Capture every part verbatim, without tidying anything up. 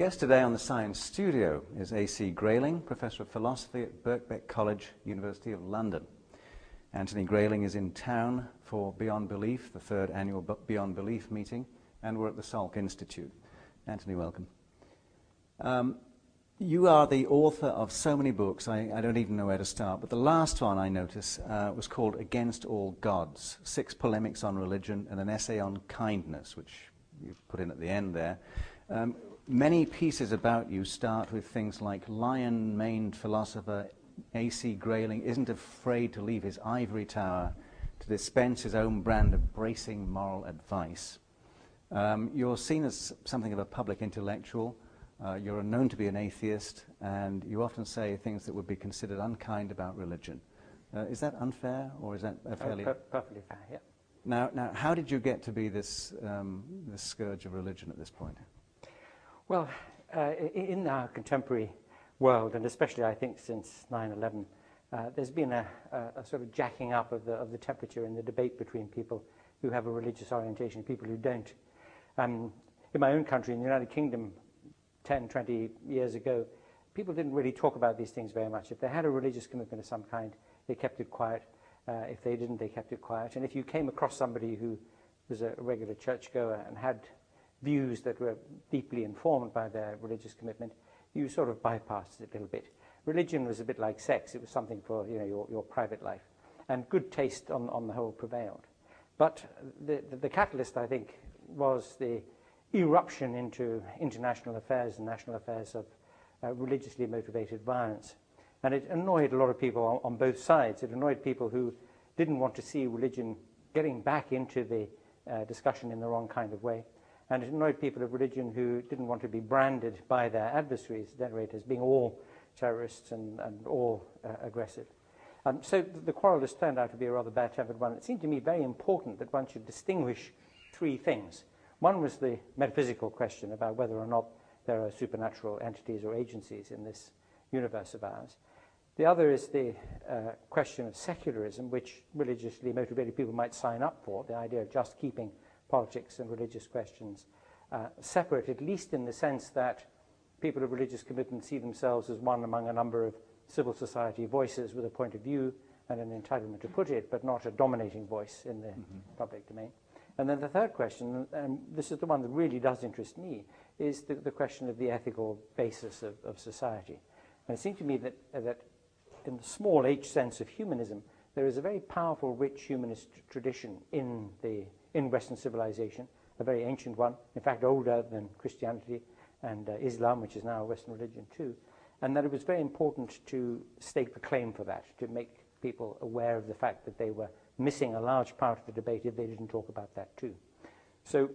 guest today on the Science Studio is A C Grayling, Professor of Philosophy at Birkbeck College, University of London. Anthony Grayling is in town for Beyond Belief, the third annual Beyond Belief meeting, and we're at the Salk Institute. Anthony, welcome. Um, you are the author of so many books, I, I don't even know where to start, but the last one I notice uh, was called Against All Gods, Six Polemics on Religion and an Essay on Kindness, which you put in at the end there. Um, many pieces about you start with things like lion-maned philosopher A C Grayling isn't afraid to leave his ivory tower to dispense his own brand of bracing moral advice. Um, you're seen as something of a public intellectual. Uh, you're known to be an atheist, and you often say things that would be considered unkind about religion. Uh, is that unfair, or is that a fairly... Oh, per perfectly fair, yeah. Now, now, how did you get to be this, um, this scourge of religion at this point? Well, uh, in our contemporary world, and especially I think since nine eleven, uh, there's been a, a, a sort of jacking up of the, of the temperature in the debate between people who have a religious orientation and people who don't. Um, in my own country, in the United Kingdom, ten, twenty years ago, people didn't really talk about these things very much. If they had a religious commitment of some kind, they kept it quiet. Uh, if they didn't, they kept it quiet. And if you came across somebody who was a regular churchgoer and had views that were deeply informed by their religious commitment, you sort of bypassed it a little bit. Religion was a bit like sex. It was something for you know, your, your private life. And good taste on, on the whole prevailed. But the, the, the catalyst, I think, was the eruption into international affairs and national affairs of uh, religiously motivated violence. And it annoyed a lot of people on, on both sides. It annoyed people who didn't want to see religion getting back into the uh, discussion in the wrong kind of way. And it annoyed people of religion who didn't want to be branded by their adversaries, as being all terrorists and, and all uh, aggressive. Um, so th the quarrel has turned out to be a rather bad-tempered one. It seemed to me very important that one should distinguish three things. One was the metaphysical question about whether or not there are supernatural entities or agencies in this universe of ours. The other is the uh, question of secularism, which religiously motivated people might sign up for, the idea of just keeping politics and religious questions uh, separate, at least in the sense that people of religious commitment see themselves as one among a number of civil society voices with a point of view and an entitlement to put it, but not a dominating voice in the mm-hmm. public domain. And then the third question, and this is the one that really does interest me, is the, the question of the ethical basis of, of society. And it seemed to me that, uh, that in the small h sense of humanism, there is a very powerful, rich humanist tradition in the in Western civilization, a very ancient one, in fact older than Christianity and uh, Islam, which is now a Western religion too, and that it was very important to stake the claim for that, to make people aware of the fact that they were missing a large part of the debate if they didn't talk about that too. So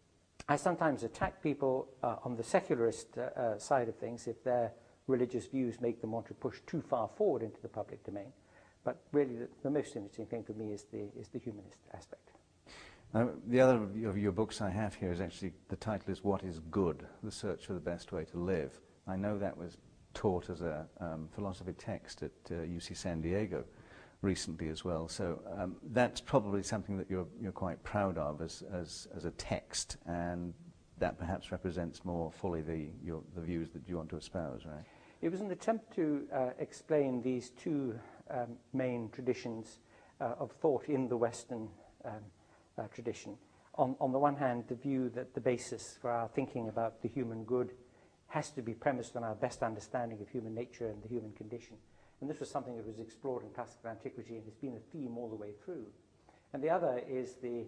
I sometimes attack people uh, on the secularist uh, uh, side of things if their religious views make them want to push too far forward into the public domain. But really the, the most interesting thing for me is the, is the humanist aspect. Now, the other of your books I have here is actually, the title is What is Good? The Search for the Best Way to Live. I know that was taught as a um, philosophy text at uh, U C San Diego recently as well. So um, that's probably something that you're, you're quite proud of as, as, as a text, and that perhaps represents more fully the, your, the views that you want to espouse, right? It was an attempt to uh, explain these two um, main traditions uh, of thought in the Western um, uh, tradition. On, on the one hand, the view that the basis for our thinking about the human good has to be premised on our best understanding of human nature and the human condition. And this was something that was explored in classical antiquity and has been a theme all the way through. And the other is the,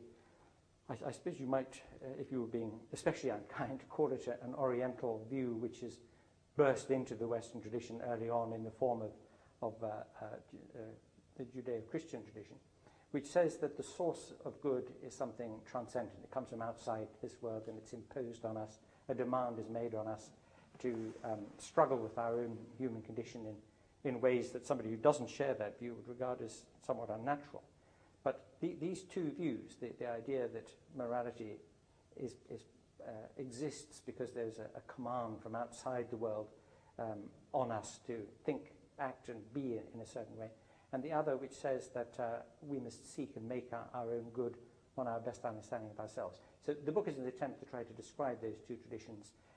I, I suppose you might, uh, if you were being especially unkind, call it a, an Oriental view which has burst into the Western tradition early on in the form of, of uh, uh, uh, the Judeo-Christian tradition, which says that the source of good is something transcendent. It comes from outside this world and it's imposed on us. A demand is made on us to um, struggle with our own human condition in, in ways that somebody who doesn't share that view would regard as somewhat unnatural. But the, these two views, the, the idea that morality is, is, uh, exists because there's a, a command from outside the world um, on us to think, act and be in, in a certain way, and the other which says that uh, we must seek and make our, our own good on our best understanding of ourselves. So the book is an attempt to try to describe those two traditions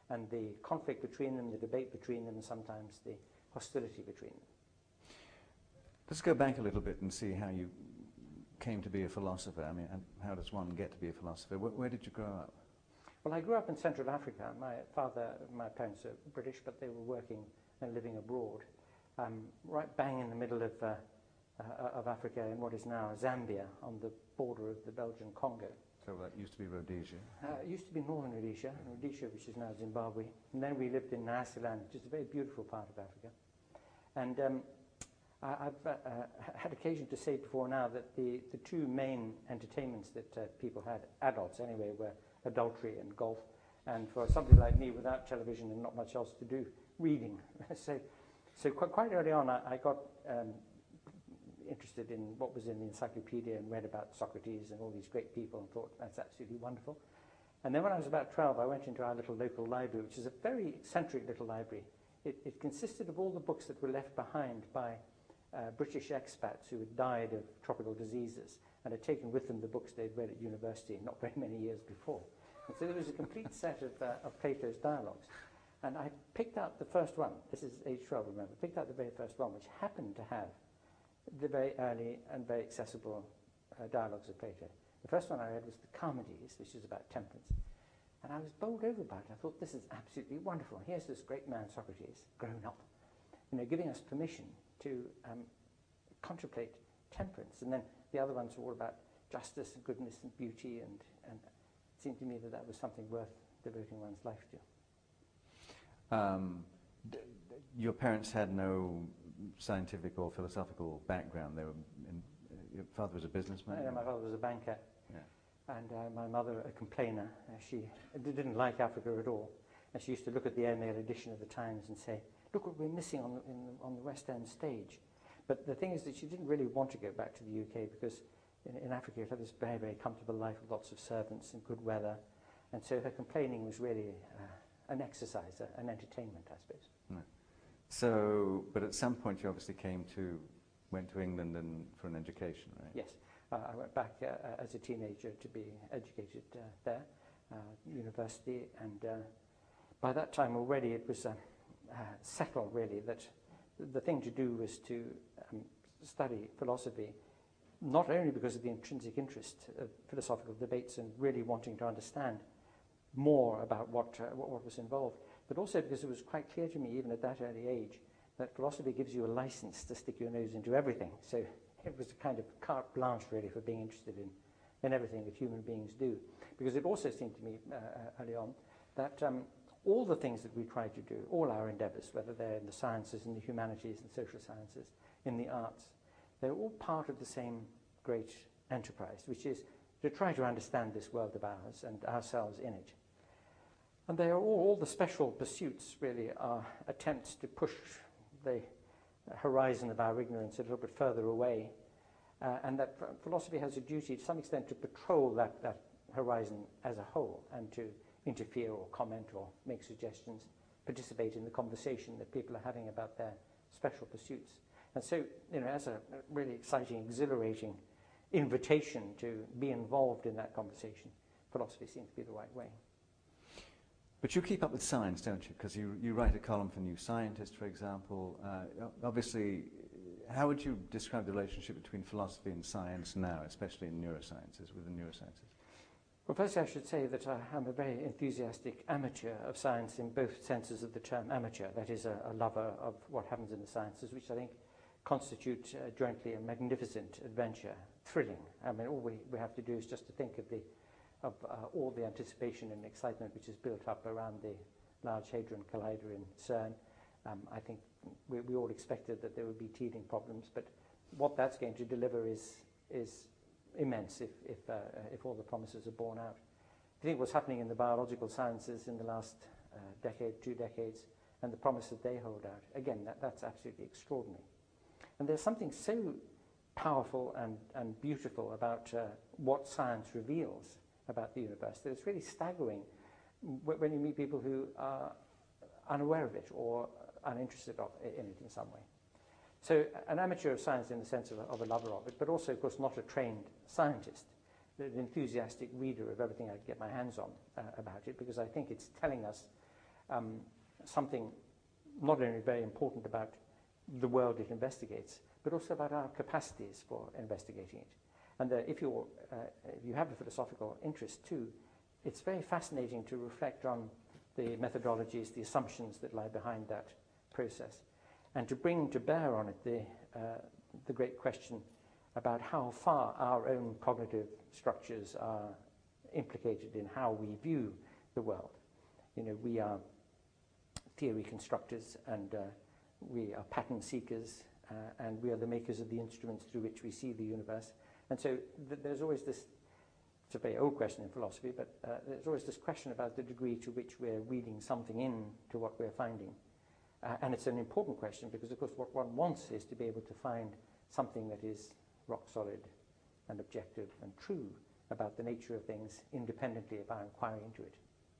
and the conflict between them, the debate between them, and sometimes the hostility between them. Let's go back a little bit and see how you came to be a philosopher. I mean, and how does one get to be a philosopher? Where, where did you grow up? Well, I grew up in Central Africa. My father, my parents are British, but they were working and living abroad, um, right bang in the middle of, uh, uh, of Africa in what is now Zambia, on the border of the Belgian Congo. So that used to be Rhodesia. Uh, it used to be northern Rhodesia, Rhodesia, which is now Zimbabwe. And then we lived in Nyasaland, which is a very beautiful part of Africa. And um, I, I've uh, uh, had occasion to say before now that the, the two main entertainments that uh, people had, adults anyway, were adultery and golf. And for somebody like me, without television and not much else to do, reading. so so quite, quite early on, I, I got um, interested in what was in the encyclopedia and read about Socrates and all these great people and thought, that's absolutely wonderful. And then when I was about twelve, I went into our little local library, which is a very eccentric little library. It, it consisted of all the books that were left behind by uh, British expats who had died of tropical diseases and had taken with them the books they'd read at university not very many years before. And so there was a complete set of, uh, of Plato's dialogues. And I picked out the first one. This is age twelve, remember. Picked out the very first one, which happened to have the very early and very accessible uh, dialogues of Plato. The first one I read was the Charmides, which is about temperance. And I was bowled over by it. I thought, this is absolutely wonderful. Here's this great man, Socrates, grown up, you know, giving us permission to um, contemplate temperance. And then the other ones were all about justice and goodness and beauty, and, and it seemed to me that that was something worth devoting one's life to. Um, d- d- your parents had no scientific or philosophical background. They were in, uh, your father was a businessman? Yeah, my father was a banker. Yeah. And uh, my mother, a complainer. Uh, she didn't like Africa at all. And she used to look at the airmail edition of the Times and say, look what we're missing on the, in the, on the West End stage. But the thing is that she didn't really want to go back to the U K because in, in Africa you have this very, very comfortable life with lots of servants and good weather. And so her complaining was really uh, an exercise, uh, an entertainment, I suppose. No. So, but at some point you obviously came to, went to England and for an education, right? Yes. Uh, I went back uh, as a teenager to be educated uh, there, uh, university, and uh, by that time already it was uh, uh, settled really that the thing to do was to um, study philosophy, not only because of the intrinsic interest of philosophical debates and really wanting to understand more about what, uh, what, what was involved, but also because it was quite clear to me even at that early age that philosophy gives you a license to stick your nose into everything. So it was a kind of carte blanche, really, for being interested in, in everything that human beings do. Because it also seemed to me uh, early on that um, all the things that we try to do, all our endeavours, whether they're in the sciences, in the humanities, and social sciences, in the arts, they're all part of the same great enterprise, which is to try to understand this world of ours and ourselves in it. And they are all, all the special pursuits, really, are attempts to push the horizon of our ignorance a little bit further away, uh, and that philosophy has a duty to some extent to patrol that, that horizon as a whole and to interfere or comment or make suggestions, participate in the conversation that people are having about their special pursuits. And so, you know, as a really exciting, exhilarating invitation to be involved in that conversation, philosophy seems to be the right way. But you keep up with science, don't you? Because you, you write a column for New Scientist, for example. Uh, obviously, how would you describe the relationship between philosophy and science now, especially in neurosciences, with the neurosciences? Well, firstly, I should say that I am a very enthusiastic amateur of science in both senses of the term amateur. That is, a, a lover of what happens in the sciences, which I think constitute uh, jointly a magnificent adventure, thrilling. I mean, all we, we have to do is just to think of the of uh, all the anticipation and excitement which is built up around the Large Hadron Collider in CERN. Um, I think we, we all expected that there would be teething problems, but what that's going to deliver is is immense if if, uh, if all the promises are borne out. I think what's happening in the biological sciences in the last uh, decade, two decades, and the promise that they hold out, again, that, that's absolutely extraordinary. And there's something so powerful and, and beautiful about uh, what science reveals about the universe that it's really staggering when you meet people who are unaware of it or uninterested of, in it in some way. So an amateur of science in the sense of a, of a lover of it, but also, of course, not a trained scientist, an enthusiastic reader of everything I can get my hands on uh, about it, because I think it's telling us um, something not only very important about the world it investigates, but also about our capacities for investigating it. And uh, if, you're, uh, if you have a philosophical interest too, it's very fascinating to reflect on the methodologies, the assumptions that lie behind that process, and to bring to bear on it the, uh, the great question about how far our own cognitive structures are implicated in how we view the world. You know, we are theory constructors, and uh, we are pattern seekers, uh, and we are the makers of the instruments through which we see the universe. And so th there's always this, it's a very old question in philosophy, but uh, there's always this question about the degree to which we're reading something in to what we're finding. Uh, and it's an important question because, of course, what one wants is to be able to find something that is rock solid and objective and true about the nature of things independently of our inquiry into it.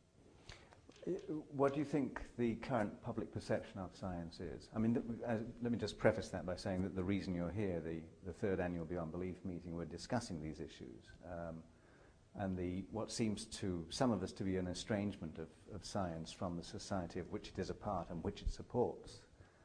What do you think the current public perception of science is? I mean, th as, let me just preface that by saying that the reason you're here, the, the third annual Beyond Belief meeting, we're discussing these issues. Um, and the, what seems to some of us to be an estrangement of, of science from the society of which it is a part and which it supports.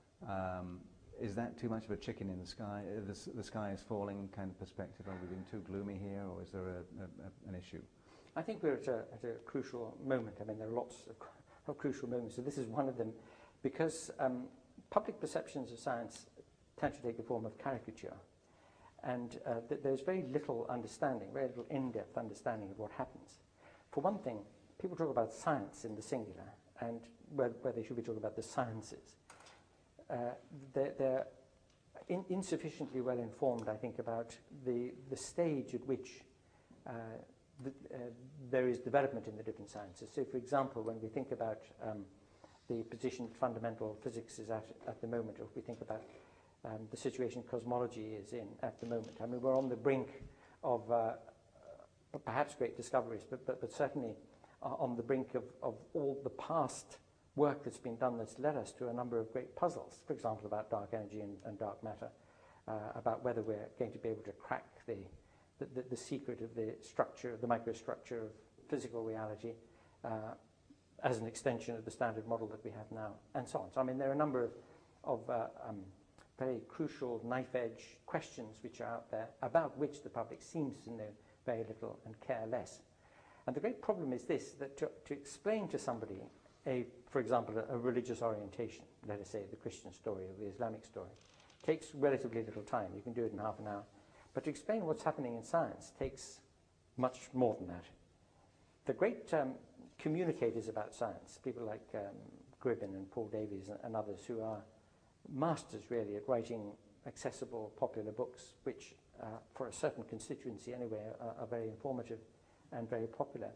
Um, is that too much of a chicken in the sky, uh, the, the sky is falling kind of perspective? Are we being too gloomy here, or is there a, a, a, an issue? I think we're at a, at a crucial moment. I mean, there are lots of, of crucial moments, so this is one of them, because um, public perceptions of science tend to take the form of caricature, and uh, th there's very little understanding, very little in-depth understanding of what happens. For one thing, people talk about science in the singular, and where, where they should be talking about the sciences. Uh, they're, they're in, insufficiently well informed, I think, about the, the stage at which uh, The, uh, there is development in the different sciences. So, for example, when we think about um, the position that fundamental physics is at at the moment, or if we think about um, the situation cosmology is in at the moment, I mean, we're on the brink of uh, perhaps great discoveries, but, but, but certainly uh, on the brink of, of all the past work that's been done that's led us to a number of great puzzles, for example, about dark energy and, and dark matter, uh, about whether we're going to be able to crack the The, the, the secret of the structure, the microstructure of physical reality uh, as an extension of the standard model that we have now, and so on. So, I mean, there are a number of, of uh, um, very crucial knife-edge questions which are out there about which the public seems to know very little and care less. And the great problem is this, that to, to explain to somebody, a, for example, a, a religious orientation, let us say the Christian story or the Islamic story, takes relatively little time. You can do it in half an hour. But to explain what's happening in science takes much more than that. The great um, communicators about science, people like um, Gribbin and Paul Davies and, and others, who are masters really at writing accessible, popular books, which uh, for a certain constituency anyway are, are very informative and very popular.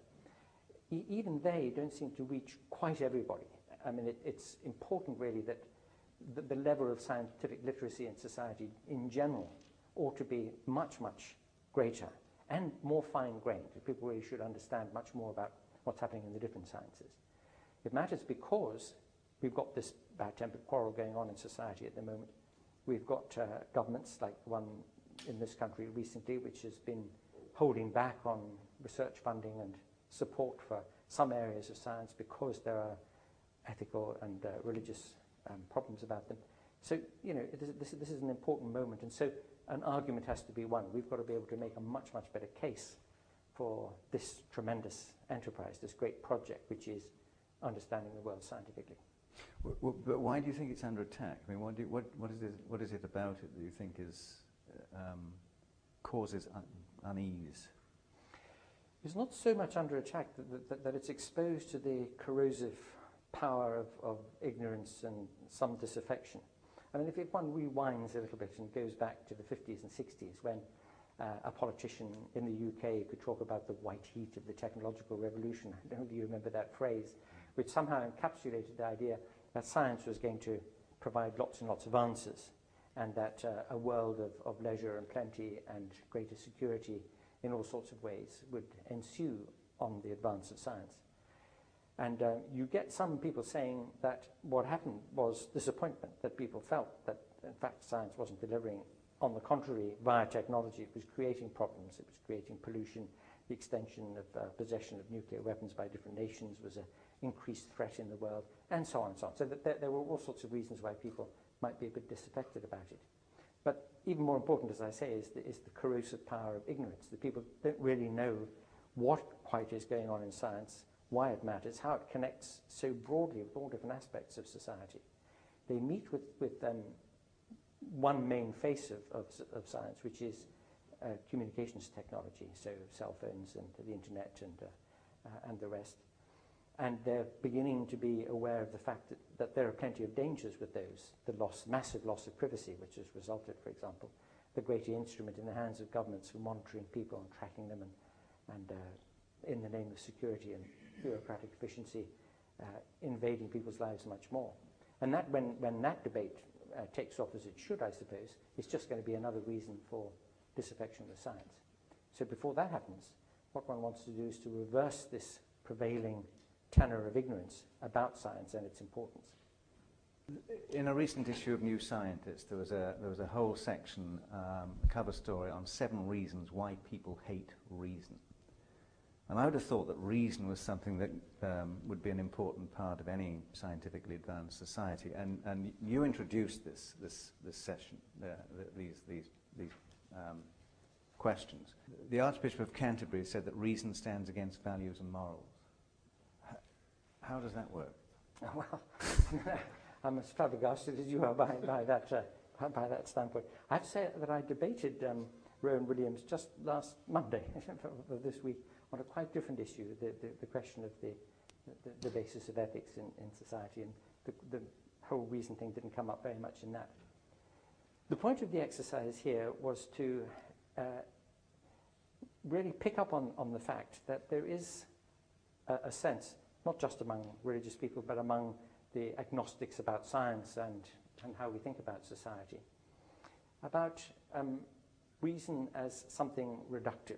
E even they don't seem to reach quite everybody. I mean, it, it's important really that the, the level of scientific literacy in society in general ought to be much, much greater and more fine-grained. People really should understand much more about what's happening in the different sciences. It matters because we've got this bad-tempered quarrel going on in society at the moment. We've got uh, governments like the one in this country recently, which has been holding back on research funding and support for some areas of science because there are ethical and uh, religious um, problems about them. So, you know, it is, this, this is an important moment, and so an argument has to be won. We've got to be able to make a much, much better case for this tremendous enterprise, this great project, which is understanding the world scientifically. Well, well, but why do you think it's under attack? I mean, what, do you, what, what, is, it, what is it about it that you think is, um, causes un unease? It's not so much under attack that, that, that it's exposed to the corrosive power of, of ignorance and some disaffection. I mean, if, if one rewinds a little bit and goes back to the fifties and sixties when uh, a politician in the U K could talk about the white heat of the technological revolution, I don't know if you remember that phrase, which somehow encapsulated the idea that science was going to provide lots and lots of answers, and that uh, a world of, of leisure and plenty and greater security in all sorts of ways would ensue on the advance of science. And uh, you get some people saying that what happened was disappointment, that people felt that, in fact, science wasn't delivering. On the contrary, via technology, it was creating problems, it was creating pollution. The extension of uh, possession of nuclear weapons by different nations was an increased threat in the world, and so on and so on. So that there, there were all sorts of reasons why people might be a bit disaffected about it. But even more important, as I say, is the, is the corrosive power of ignorance. The people don't really know what quite is going on in science, why it matters, how it connects so broadly with all different aspects of society. They meet with, with um, one main face of, of, of science, which is uh, communications technology, so cell phones and the internet and, uh, uh, and the rest. And they're beginning to be aware of the fact that, that there are plenty of dangers with those. The loss, massive loss of privacy, which has resulted, for example, the greater instrument in the hands of governments for monitoring people and tracking them, and, and uh, in the name of security and bureaucratic efficiency, uh, invading people's lives much more. And that, when, when that debate uh, takes off, as it should, I suppose, it's just going to be another reason for disaffection with science. So before that happens, what one wants to do is to reverse this prevailing tenor of ignorance about science and its importance. In a recent issue of New Scientist, there was a, there was a whole section, um, a cover story on seven reasons why people hate reason. And I would have thought that reason was something that um, would be an important part of any scientifically advanced society. And, and you introduced this, this, this session, uh, the, these, these, these um, questions. The Archbishop of Canterbury said that reason stands against values and morals. How, how does that work? Well, I'm as flabbergasted as you are by, by, that, uh, by that standpoint. I have to say that I debated um, Rowan Williams just last Monday of this week on a quite different issue, the, the, the question of the, the, the basis of ethics in, in society, and the, the whole reason thing didn't come up very much in that. The point of the exercise here was to uh, really pick up on, on the fact that there is a, a sense, not just among religious people, but among the agnostics about science and, and how we think about society, about um, reason as something reductive,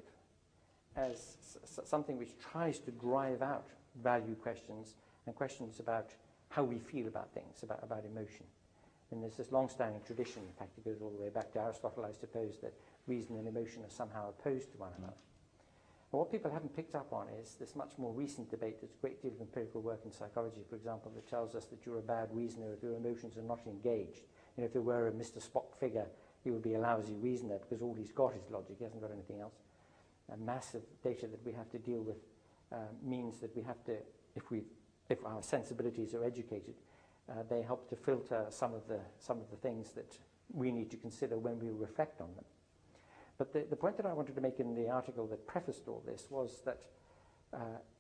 as s something which tries to drive out value questions and questions about how we feel about things, about, about emotion. And there's this long-standing tradition, in fact, it goes all the way back to Aristotle, I suppose, that reason and emotion are somehow opposed to one another. And what people haven't picked up on is this much more recent debate. There's a great deal of empirical work in psychology, for example, that tells us that you're a bad reasoner if your emotions are not engaged. You know, if there were a Mister Spock figure, he would be a lousy reasoner because all he's got is logic, he hasn't got anything else. A massive data that we have to deal with uh, means that we have to, if, we, if our sensibilities are educated, uh, they help to filter some of, the, some of the things that we need to consider when we reflect on them. But the, the point that I wanted to make in the article that prefaced all this was that uh,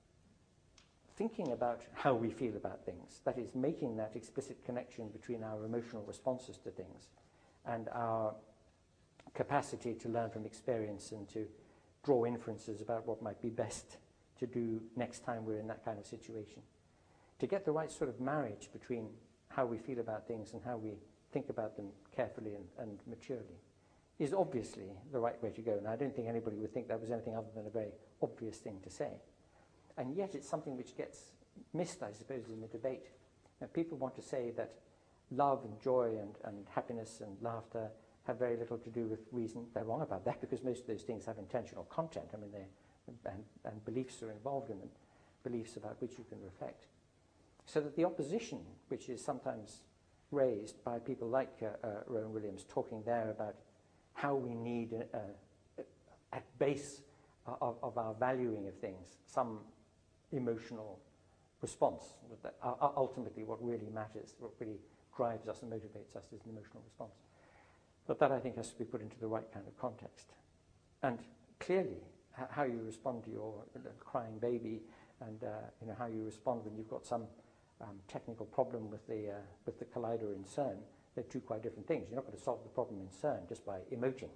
thinking about how we feel about things, that is, making that explicit connection between our emotional responses to things and our capacity to learn from experience and to draw inferences about what might be best to do next time we're in that kind of situation. To get the right sort of marriage between how we feel about things and how we think about them carefully and, and maturely is obviously the right way to go. And I don't think anybody would think that was anything other than a very obvious thing to say. And yet it's something which gets missed, I suppose, in the debate. Now, people want to say that love and joy and, and happiness and laughter have very little to do with reason. They're wrong about that because most of those things have intentional content. I mean, they and, and beliefs are involved in them, beliefs about which you can reflect. So that the opposition, which is sometimes raised by people like uh, uh, Rowan Williams, talking there about how we need, uh, uh, at base of, of our valuing of things, some emotional response. That uh, ultimately what really matters, what really drives us and motivates us is an emotional response. But that, I think, has to be put into the right kind of context. And clearly, how you respond to your crying baby and uh, you know, how you respond when you've got some um, technical problem with the, uh, with the collider in CERN, they're two quite different things. You're not going to solve the problem in CERN just by emoting.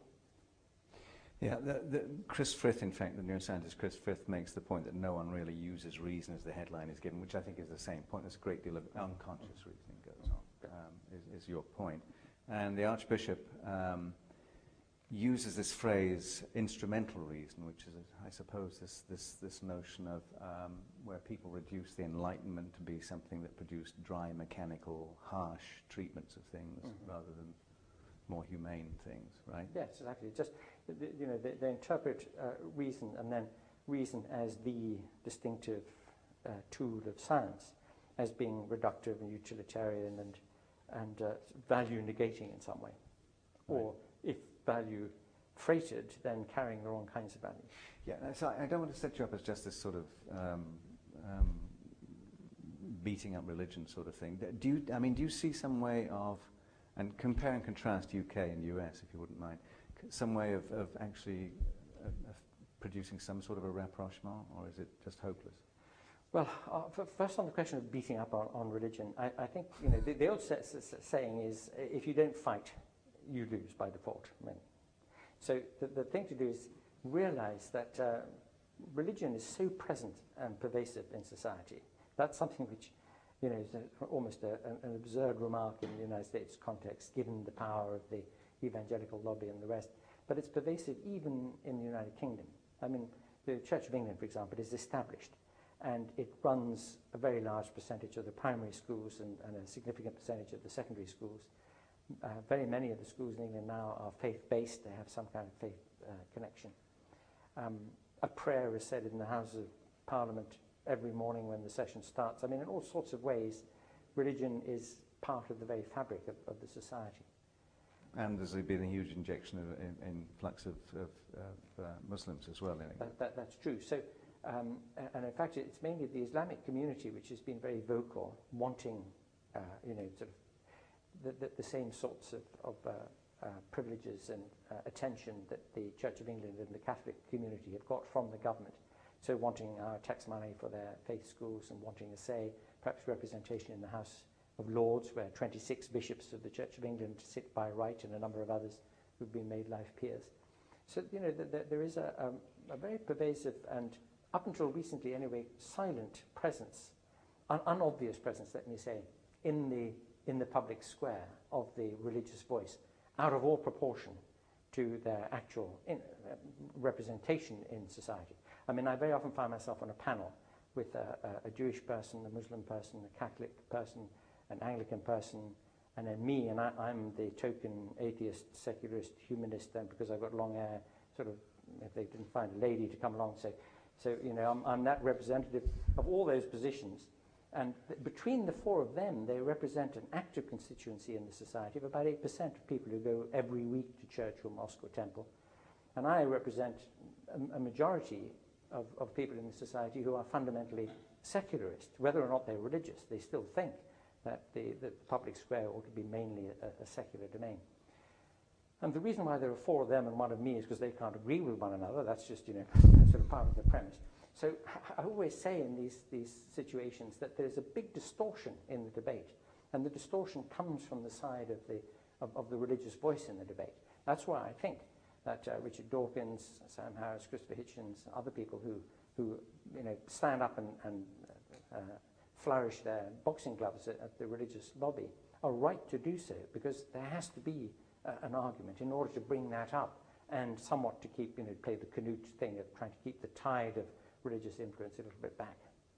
Yeah, the, the Chris Frith, in fact, the neuroscientist Chris Frith makes the point that no one really uses reason as the headline is given, which I think is the same point. There's a great deal of unconscious reasoning goes on, um, is, is your point. And the Archbishop um, uses this phrase, instrumental reason, which is, I suppose, this, this, this notion of um, where people reduce the Enlightenment to be something that produced dry, mechanical, harsh treatments of things mm-hmm. rather than more humane things, right? Yes, exactly. Just, you know, they, they interpret uh, reason and then reason as the distinctive uh, tool of science as being reductive and utilitarian and, and uh, value negating in some way. Right. Or if value freighted, then carrying the wrong kinds of value. Yeah, so I don't want to set you up as just this sort of um, um, beating up religion sort of thing. Do you, I mean, do you see some way of, and compare and contrast U K and U S, if you wouldn't mind, some way of, of actually uh, of producing some sort of a rapprochement, or is it just hopeless? Well, uh, first on the question of beating up on, on religion, I, I think, you know, the, the old saying is, if you don't fight, you lose by default. I mean, so the, the thing to do is realize that uh, religion is so present and pervasive in society. That's something which, you know, is a, almost a, an absurd remark in the United States context, given the power of the evangelical lobby and the rest. But it's pervasive even in the United Kingdom. I mean, the Church of England, for example, is established, and it runs a very large percentage of the primary schools and, and a significant percentage of the secondary schools. Uh, very many of the schools in England now are faith-based. They have some kind of faith uh, connection. Um, a prayer is said in the Houses of Parliament every morning when the session starts. I mean, in all sorts of ways, religion is part of the very fabric of, of the society. And there's been a huge injection of in, influx of, of, of uh, Muslims as well. That, that, that's true. So, um, and in fact, it's mainly the Islamic community which has been very vocal, wanting, uh, you know, sort of the, the, the same sorts of, of uh, uh, privileges and uh, attention that the Church of England and the Catholic community have got from the government. So wanting our tax money for their faith schools and wanting a say, perhaps representation in the House of Lords, where twenty-six bishops of the Church of England sit by right and a number of others who've been made life peers. So, you know, th th there is a, um, a very pervasive and, up until recently anyway, silent presence, un unobvious presence, let me say, in the, in the public square of the religious voice, out of all proportion to their actual in, uh, representation in society. I mean, I very often find myself on a panel with a, a, a Jewish person, a Muslim person, a Catholic person, an Anglican person, and then me, and I, I'm the token atheist, secularist, humanist, and because I've got long hair, sort of, if they didn't find a lady to come along, so, so you know, I'm, I'm that representative of all those positions. And th between the four of them, they represent an active constituency in the society of about eight percent of people who go every week to church or mosque or temple. And I represent a, a majority of, of people in the society who are fundamentally secularist. Whether or not they're religious, they still think that the, the public square ought to be mainly a, a secular domain. And the reason why there are four of them and one of me is because they can't agree with one another. That's just, you know, sort of part of the premise. So I always say in these, these situations that there's a big distortion in the debate, and the distortion comes from the side of the, of, of the religious voice in the debate. That's why I think that uh, Richard Dawkins, Sam Harris, Christopher Hitchens, other people who, who you know, stand up and, and uh, flourish their boxing gloves at, at the religious lobby are right to do so, because there has to be uh, an argument in order to bring that up and somewhat to keep, you know, play the Canute thing of trying to keep the tide of religious influence a little bit back.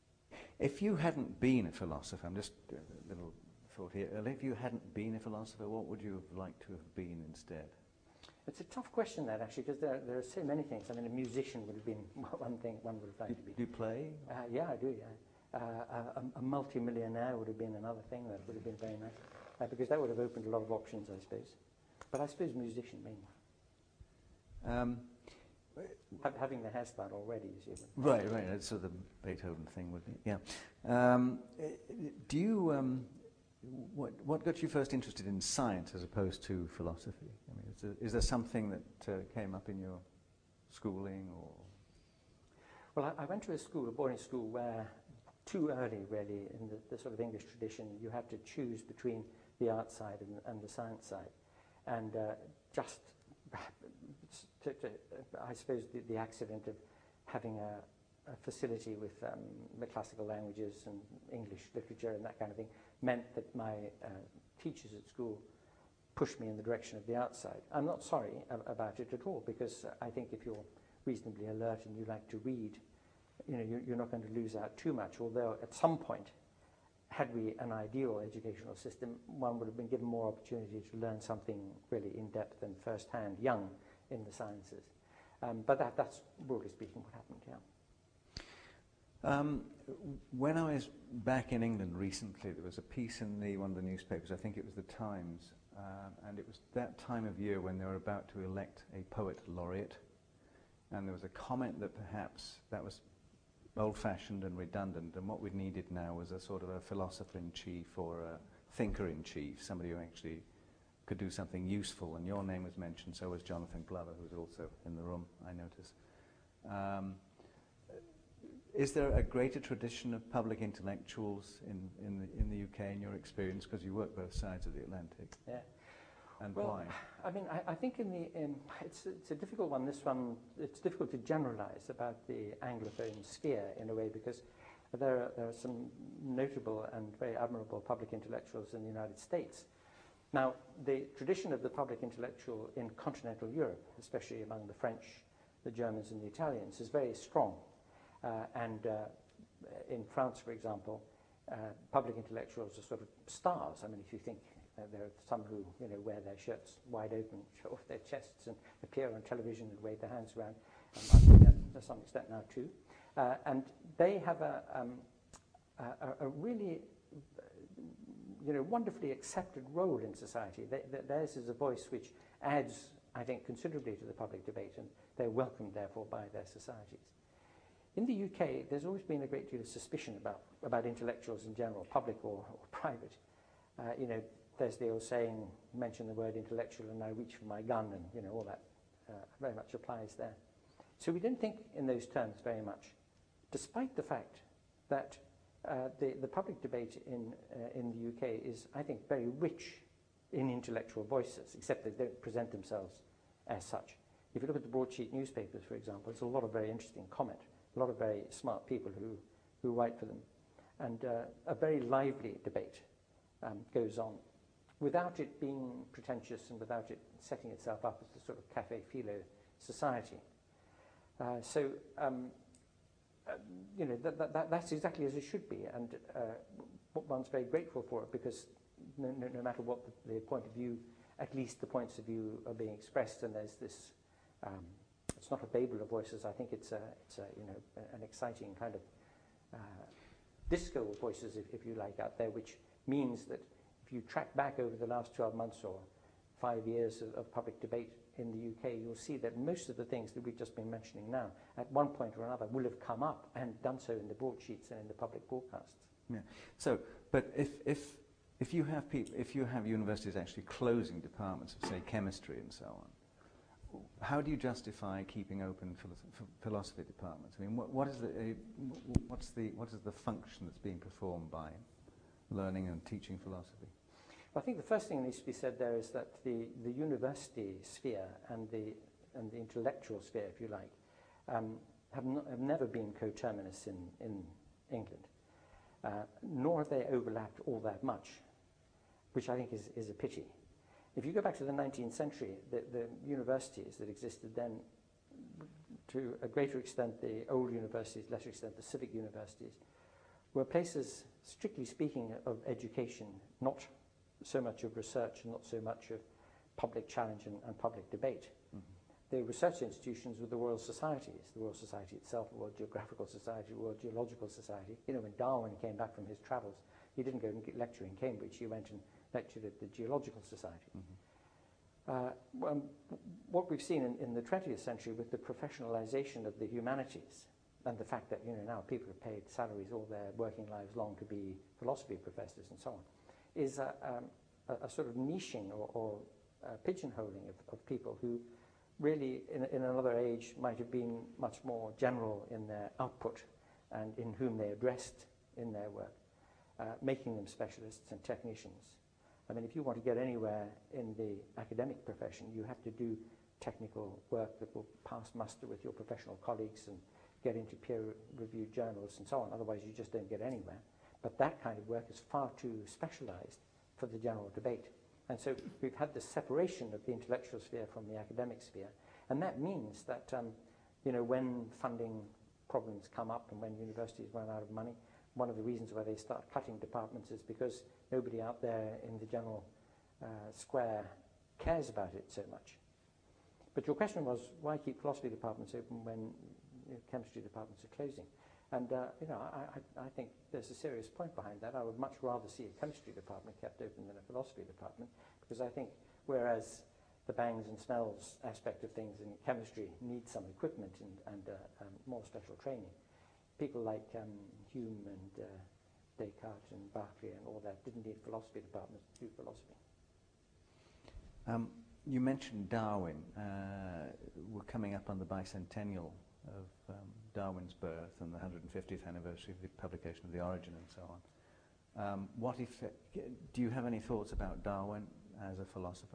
If you hadn't been a philosopher, I'm just a little thought here, if you hadn't been a philosopher, what would you have liked to have been instead? It's a tough question, that, actually, because there, there are so many things. I mean, a musician would have been one thing one would have liked do, to be. Do you play? Uh, yeah, I do, yeah. Uh, a, a multi-millionaire would have been another thing that would have been very nice, uh, because that would have opened a lot of options, I suppose. But I suppose musician mainly. Um, ha having the hairstyle already, you see. Right, right. That's sort of the Beethoven thing, wouldn't it? Yeah. Um, do you? Um, what what got you first interested in science as opposed to philosophy? I mean, is there, is there something that uh, came up in your schooling, or? Well, I, I went to a school, a boarding school, where too early, really, in the, the sort of English tradition, you had to choose between the art side and, and the science side, and uh, just. To, to, uh, I suppose the, the accident of having a, a facility with um, the classical languages and English literature and that kind of thing meant that my uh, teachers at school pushed me in the direction of the art side. I'm not sorry ab about it at all, because I think if you're reasonably alert and you like to read, you know, you're, you're not going to lose out too much, although at some point, had we an ideal educational system, one would have been given more opportunity to learn something really in-depth and first-hand, young, in the sciences. Um, but that, that's, broadly speaking, what happened, yeah. Um, when I was back in England recently, there was a piece in the, one of the newspapers, I think it was the Times, uh, and it was that time of year when they were about to elect a poet laureate, and there was a comment that perhaps that was old-fashioned and redundant, and what we needed now was a sort of a philosopher-in-chief or a thinker-in-chief, somebody who actually could do something useful, and your name was mentioned, so was Jonathan Glover, who was also in the room, I noticed. Um, Is there a greater tradition of public intellectuals in, in, the, in the U K in your experience, because you work both sides of the Atlantic? Yeah. And well, why? I mean, I, I think in the um, it's it's a difficult one. This one, it's difficult to generalise about the Anglophone sphere in a way, because there are, there are some notable and very admirable public intellectuals in the United States. Now, the tradition of the public intellectual in continental Europe, especially among the French, the Germans, and the Italians, is very strong. Uh, and uh, in France, for example, uh, public intellectuals are sort of stars. I mean, if you think uh, there are some who, you know, wear their shirts wide open, show off their chests, and appear on television and wave their hands around. Um, I think that to some extent now too. Uh, and they have a, um, a, a really, you know, wonderfully accepted role in society. They, they, theirs is a voice which adds, I think, considerably to the public debate, and they're welcomed, therefore, by their societies. In the U K, there's always been a great deal of suspicion about, about intellectuals in general, public or, or private. Uh, you know, there's the old saying, mention the word intellectual and I reach for my gun, and, you know, all that uh, very much applies there. So we don't think in those terms very much, despite the fact that uh, the, the public debate in, uh, in the U K is, I think, very rich in intellectual voices, except they don't present themselves as such. If you look at the broadsheet newspapers, for example, there's a lot of very interesting comment. A lot of very smart people who, who write for them. And uh, a very lively debate um, goes on, without it being pretentious and without it setting itself up as a sort of cafe philo society. Uh, so, um, uh, you know, that, that, that's exactly as it should be. And uh, one's very grateful for it, because no, no, no matter what the, the point of view, at least the points of view are being expressed, and there's this um, it's not a babel of voices. I think it's a, it's a, you know, an exciting kind of uh, disco of voices, if, if you like, out there, which means that if you track back over the last twelve months or five years of, of public debate in the U K, you'll see that most of the things that we've just been mentioning now, at one point or another, will have come up and done so in the broadsheets and in the public broadcasts. Yeah. So, but if if if you have people, if you have universities actually closing departments of, say, chemistry and so on, how do you justify keeping open philosophy departments? I mean, what, what is the uh, what's the what is the function that's being performed by learning and teaching philosophy? Well, I think the first thing that needs to be said there is that the, the university sphere and the and the intellectual sphere, if you like, um, have, not, have never been coterminous in in England, uh, nor have they overlapped all that much, which I think is is a pity. If you go back to the nineteenth century, the, the universities that existed then, to a greater extent the old universities, lesser extent the civic universities, were places, strictly speaking, of education, not so much of research and not so much of public challenge and, and public debate. Mm-hmm. The research institutions were the Royal Societies, the Royal Society itself, the Royal Geographical Society, the Royal Geological Society. You know, when Darwin came back from his travels, he didn't go and get lecture in Cambridge, he went and lectured at the Geological Society. Mm-hmm. uh, well, what we've seen in, in the twentieth century with the professionalization of the humanities, and the fact that, you know, now people are paid salaries all their working lives long to be philosophy professors and so on, is a, um, a, a sort of niching or, or uh, pigeonholing of, of people who really in, in another age might have been much more general in their output and in whom they addressed in their work, uh, making them specialists and technicians. I mean, if you want to get anywhere in the academic profession, you have to do technical work that will pass muster with your professional colleagues and get into peer-reviewed journals and so on. Otherwise, you just don't get anywhere. But that kind of work is far too specialized for the general debate. And so we've had this separation of the intellectual sphere from the academic sphere. And that means that, um, you know, when funding problems come up and when universities run out of money, one of the reasons why they start cutting departments is because nobody out there in the general uh, square cares about it so much. But your question was, why keep philosophy departments open when, you know, chemistry departments are closing? And, uh, you know, I, I, I think there's a serious point behind that. I would much rather see a chemistry department kept open than a philosophy department, because I think whereas the bangs and smells aspect of things in chemistry needs some equipment and, and uh, um, more special training, people like um, Hume and uh, Descartes and Berkeley and all that didn't need philosophy departments to do philosophy. Um, you mentioned Darwin. Uh, we're coming up on the bicentennial of um, Darwin's birth and the one hundred fiftieth anniversary of the publication of The Origin and so on. Um, what effect, do you have any thoughts about Darwin as a philosopher?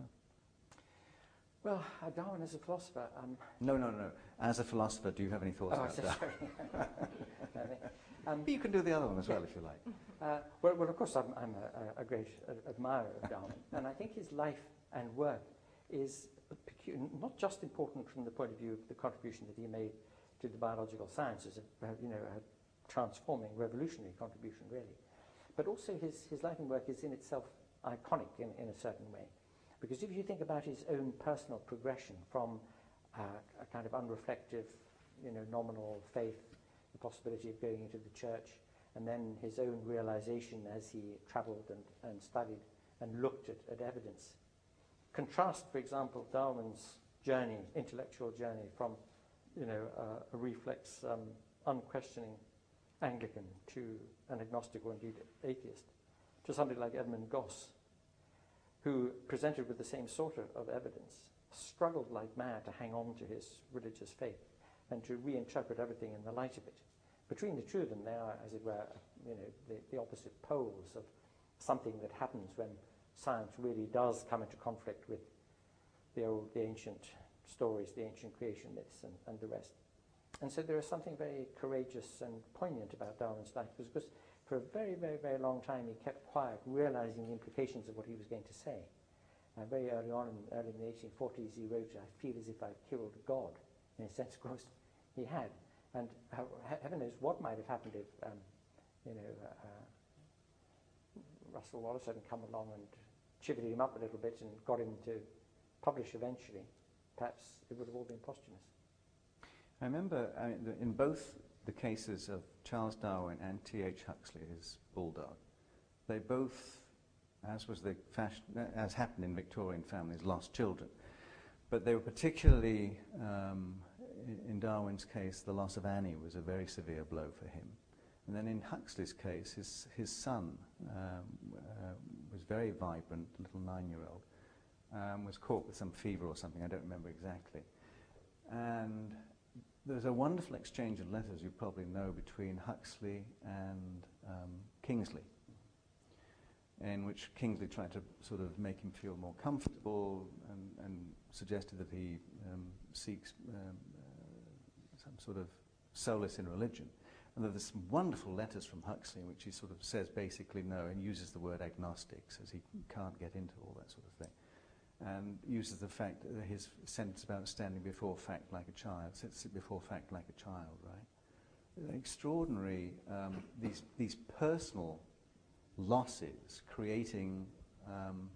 Well, uh, Darwin as a philosopher... Um, no, no, no. As a philosopher, do you have any thoughts oh, about so Darwin? um, you can do the other one as well, if you like. Uh, well, well, of course, I'm, I'm a, a great admirer of Darwin, and I think his life and work is not just important from the point of view of the contribution that he made to the biological sciences, a, you know, a transforming, revolutionary contribution, really. But also his, his life and work is in itself iconic in, in a certain way. Because if you think about his own personal progression from uh, a kind of unreflective, you know, nominal faith, the possibility of going into the church, and then his own realization as he traveled and, and studied and looked at, at evidence. Contrast, for example, Darwin's journey, intellectual journey, from you know, uh, a reflex, um, unquestioning Anglican to an agnostic or indeed atheist, to somebody like Edmund Gosse, who, presented with the same sort of, of evidence, struggled like mad to hang on to his religious faith and to reinterpret everything in the light of it. Between the two of them, they are, as it were, you know, the, the opposite poles of something that happens when science really does come into conflict with the old, the ancient stories, the ancient creation myths, and, and the rest. And so there is something very courageous and poignant about Darwin's life, because for a very, very, very long time he kept quiet, realizing the implications of what he was going to say. And very early on, in, early in the eighteen forties, he wrote, "I feel as if I've killed God." In a sense, of course, he had. And uh, heaven knows what might have happened if, um, you know, uh, uh, Russell Wallace hadn't come along and chivied him up a little bit and got him to publish eventually. Perhaps it would have all been posthumous. I remember I mean, in both the cases of Charles Darwin and T H Huxley, his bulldog, they both, as was the fashion, as happened in Victorian families, lost children. But they were particularly, um, in Darwin's case, the loss of Annie was a very severe blow for him. And then in Huxley's case, his, his son um, uh, was very vibrant, little nine-year-old, um, was caught with some fever or something, I don't remember exactly. And there's a wonderful exchange of letters, you probably know, between Huxley and um, Kingsley, in which Kingsley tried to sort of make him feel more comfortable and, and suggested that he um, seeks um, uh, some sort of solace in religion. And there's some wonderful letters from Huxley in which he sort of says basically no and uses the word agnostic, says he can't get into all that sort of thing. And uses the fact, uh, his sentence about standing before fact like a child, sits before fact like a child, right? Extraordinary, um, these, these personal losses creating um,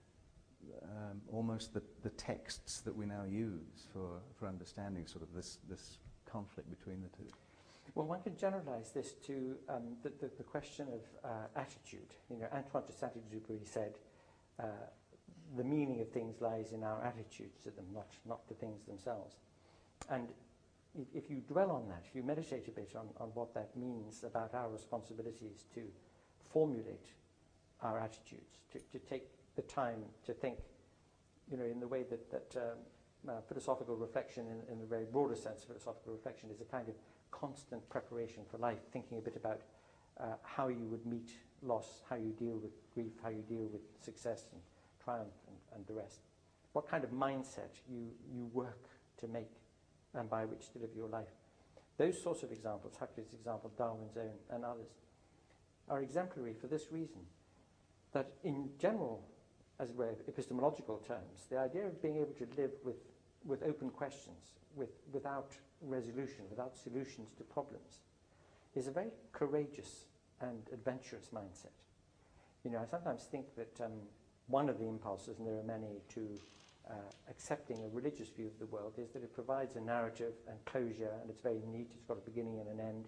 um, almost the, the texts that we now use for, for understanding sort of this, this conflict between the two. Well, one can generalize this to um, the, the, the question of uh, attitude. You know, Antoine de Saint-Exupéry said, uh, the meaning of things lies in our attitudes to them, not, not the things themselves. And if, if you dwell on that, if you meditate a bit on, on what that means about our responsibilities to formulate our attitudes, to, to take the time to think, you know, in the way that, that um, uh, philosophical reflection, in, in the very broader sense, philosophical reflection is a kind of constant preparation for life, thinking a bit about uh, how you would meet loss, how you deal with grief, how you deal with success and triumph and, and the rest. What kind of mindset you, you work to make and by which to live your life. Those sorts of examples, Huxley's example, Darwin's own, and others, are exemplary for this reason, that in general, as it were, epistemological terms, the idea of being able to live with, with open questions, with, without resolution, without solutions to problems, is a very courageous and adventurous mindset. You know, I sometimes think that um, one of the impulses, and there are many, to uh, accepting a religious view of the world is that it provides a narrative and closure, and it's very neat, it's got a beginning and an end,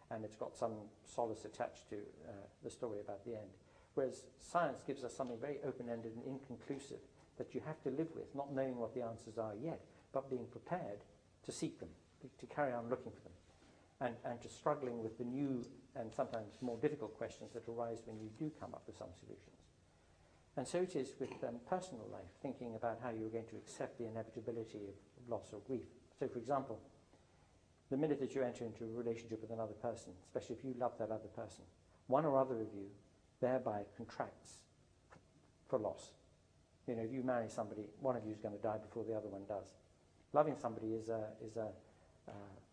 and it's got some solace attached to uh, the story about the end. Whereas science gives us something very open-ended and inconclusive that you have to live with, not knowing what the answers are yet, but being prepared to seek them, to carry on looking for them, and, and to struggling with the new and sometimes more difficult questions that arise when you do come up with some solutions. And so it is with um, personal life, thinking about how you're going to accept the inevitability of, of loss or grief. So, for example, the minute that you enter into a relationship with another person, especially if you love that other person, one or other of you thereby contracts f- for loss. You know, if you marry somebody, one of you is going to die before the other one does. Loving somebody is a, is a uh,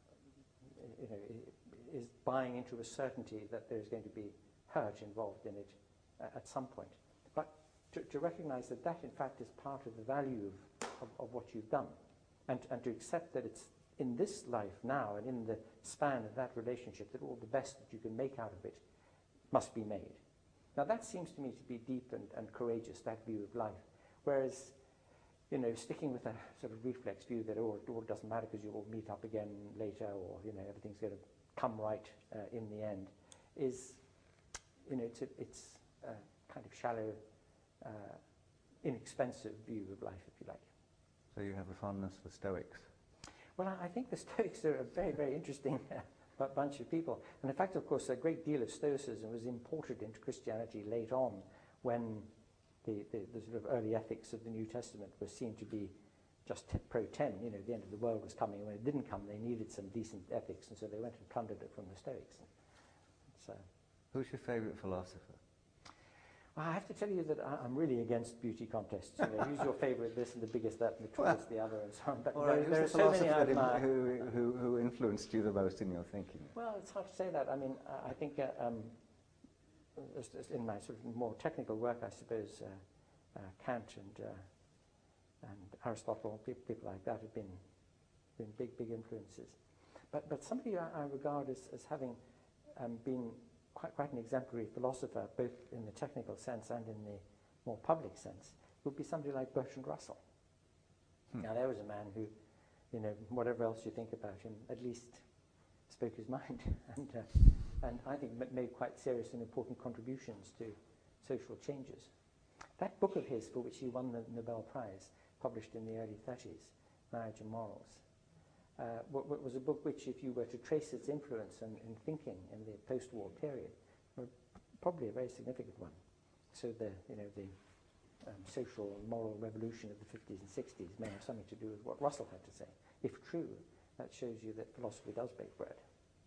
you know, is buying into a certainty that there's going to be hurt involved in it uh, at some point. But to, to recognize that that, in fact, is part of the value of, of, of what you've done, and, and to accept that it's in this life now and in the span of that relationship that all the best that you can make out of it must be made. Now, that seems to me to be deep and, and courageous, that view of life. Whereas, you know, sticking with a sort of reflex view that, oh, it all doesn't matter because you'll meet up again later, or, you know, everything's going to come right uh, in the end, is, you know, it's a, it's a kind of shallow, uh, inexpensive view of life, if you like. So you have a fondness for Stoics? Well, I think the Stoics are a very, very interesting uh, bunch of people. And in fact, of course, a great deal of Stoicism was imported into Christianity late on, when the, the, the sort of early ethics of the New Testament were seen to be just t- pro ten. You know, the end of the world was coming, and when it didn't come, they needed some decent ethics, and so they went and plundered it from the Stoics. So, who's your favourite philosopher? well, I have to tell you that I, I'm really against beauty contests. You know, who's your favourite this and the biggest that and the tallest the other and so on. But All there, right, there are who's the so many philosopher I that admire. im- who, who, who influenced you the most in your thinking? Well, it's hard to say that. I mean, I, I think uh, um, as- as in my sort of more technical work, I suppose uh, uh, Kant and uh, and Aristotle, pe- people like that have been been big, big influences. But but somebody I, I regard as, as having um, been quite quite an exemplary philosopher, both in the technical sense and in the more public sense, would be somebody like Bertrand Russell. Hmm. Now, there was a man who, you know, whatever else you think about him, at least spoke his mind, and uh, and I think ma- made quite serious and important contributions to social changes. That book of his, for which he won the Nobel Prize, published in the early thirties, Marriage and Morals, uh, w- w- was a book which, if you were to trace its influence in, in thinking in the post-war period, were probably a very significant one. So the, you know, the um, social and moral revolution of the fifties and sixties may have something to do with what Russell had to say. If true, that shows you that philosophy does bake bread.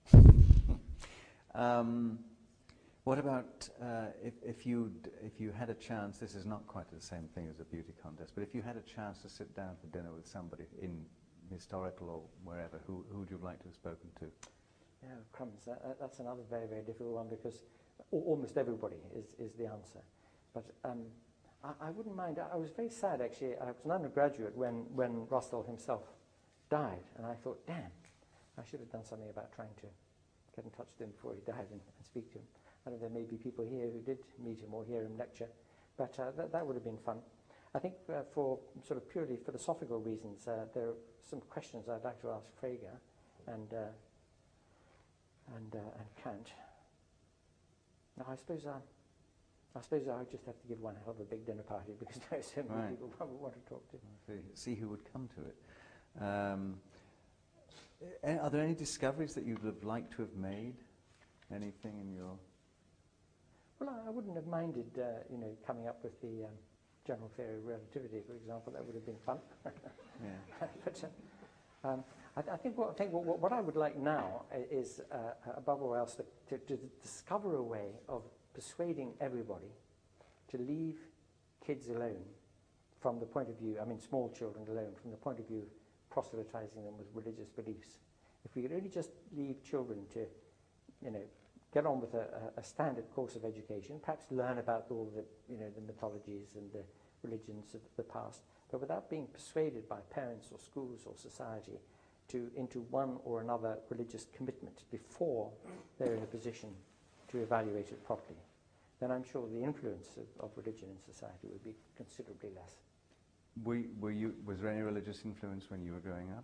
um, what about uh, if, if, you if you had a chance, this is not quite the same thing as a beauty contest, but if you had a chance to sit down for dinner with somebody in historical or wherever, who, who would you like to have spoken to? Yeah, crumbs. That, that's another very, very difficult one, because al- almost everybody is, is the answer. But um, I, I wouldn't mind. I, I was very sad, actually. I was an undergraduate when, when Russell himself died, and I thought, damn, I should have done something about trying to get in touch with him before he died and, and speak to him. I know there may be people here who did meet him or hear him lecture, but uh, that, that would have been fun. I think uh, for sort of purely philosophical reasons, uh, there are some questions I'd like to ask Frege and uh, and uh, and Kant. Now, I suppose uh, I suppose I just have to give one hell of a big dinner party, because there are so many Right. people I would want to talk to. See, see who would come to it. Um, a- are there any discoveries that you'd have liked to have made? Anything in your... Well, I, I wouldn't have minded, uh, you know, coming up with the um, general theory of relativity, for example. That would have been fun. Yeah. But uh, um, I, I think what I think what, what I would like now is, uh, above all else, to, to discover a way of persuading everybody to leave kids alone from the point of view, I mean small children alone, from the point of view of proselytizing them with religious beliefs. If we could only just leave children to, you know, get on with a, a standard course of education, perhaps learn about all the, you know, the mythologies and the religions of the past, but without being persuaded by parents or schools or society to into one or another religious commitment before they're in a position to evaluate it properly, then I'm sure the influence of, of religion in society would be considerably less. Were, were you, was there any religious influence when you were growing up?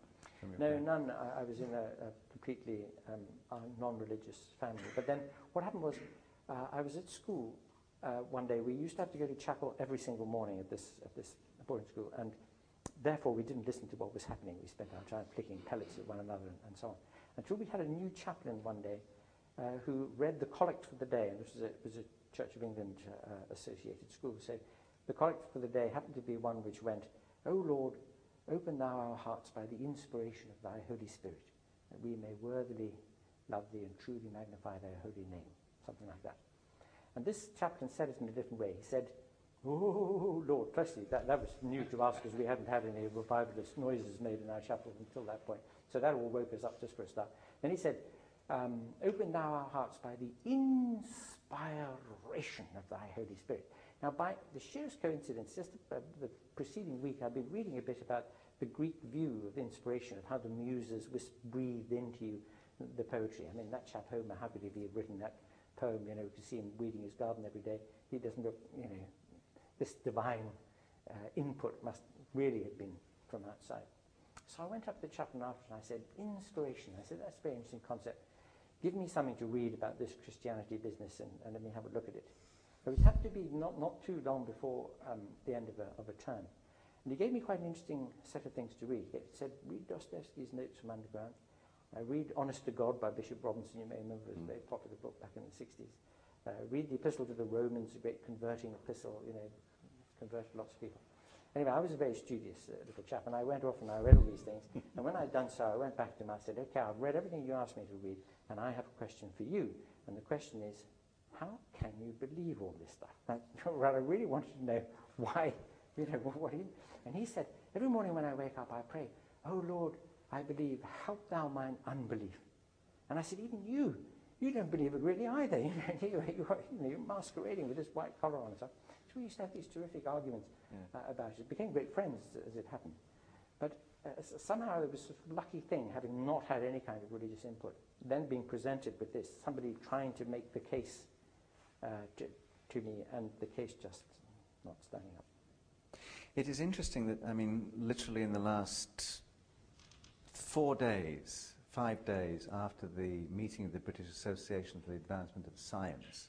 from your No, parents? none. I, I was in a, a completely um, uh, non-religious family. But then what happened was uh, I was at school uh, one day. We used to have to go to chapel every single morning at this, at this boarding school, and therefore we didn't listen to what was happening. We spent our time flicking pellets at one another and, and so on. Until we had a new chaplain one day uh, who read the collect for the day, and this was a, it was a Church of England uh, associated school. So the collect for the day happened to be one which went, "O Lord, open thou our hearts by the inspiration of thy Holy Spirit, that we may worthily love thee and truly magnify thy holy name," something like that. And this chaplain said it in a different way. He said, "Oh Lord," firstly, that, that was new to us because we hadn't had any revivalist noises made in our chapel until that point. So that all woke us up just for a start. Then he said, um, "Open thou our hearts by the inspiration of thy Holy Spirit." Now, by the sheerest coincidence, just the, uh, the preceding week, I've been reading a bit about the Greek view of inspiration, of how the muses whis- breathed into you the poetry. I mean, that chap Homer, how could he have written that poem? You know, you could see him weeding his garden every day. He doesn't look, you know, this divine uh, input must really have been from outside. So I went up to the chaplain after and I said, "Inspiration." I said, "That's a very interesting concept. Give me something to read about this Christianity business and, and let me have a look at it." But it happened to be not, not too long before um, the end of a, of a term. And he gave me quite an interesting set of things to read. He said, "Read Dostoevsky's Notes from Underground. Uh, read Honest to God by Bishop Robinson. You may remember it was a very popular book back in the sixties. Uh, read the Epistle to the Romans, a great converting epistle, you know, converted lots of people." Anyway, I was a very studious uh, little chap, and I went off and I read all these things. And when I'd done so, I went back to him. I said, "Okay, I've read everything you asked me to read, and I have a question for you. And the question is, how can you believe all this stuff?" Now, well, I really wanted to know why, you know, what he... And he said, "Every morning when I wake up, I pray, 'Oh Lord, I believe, help thou mine unbelief.'" And I said, "Even you, you don't believe it really either. You know, you're, you're, you know, you're masquerading with this white collar on and stuff." So we used to have these terrific arguments Yeah. uh, about it. It became great friends as it happened. But uh, somehow it was a lucky thing, having not had any kind of religious input, then being presented with this, somebody trying to make the case uh, to, to me, and the case just not standing up. It is interesting that, I mean, literally in the last four days, five days after the meeting of the British Association for the Advancement of Science,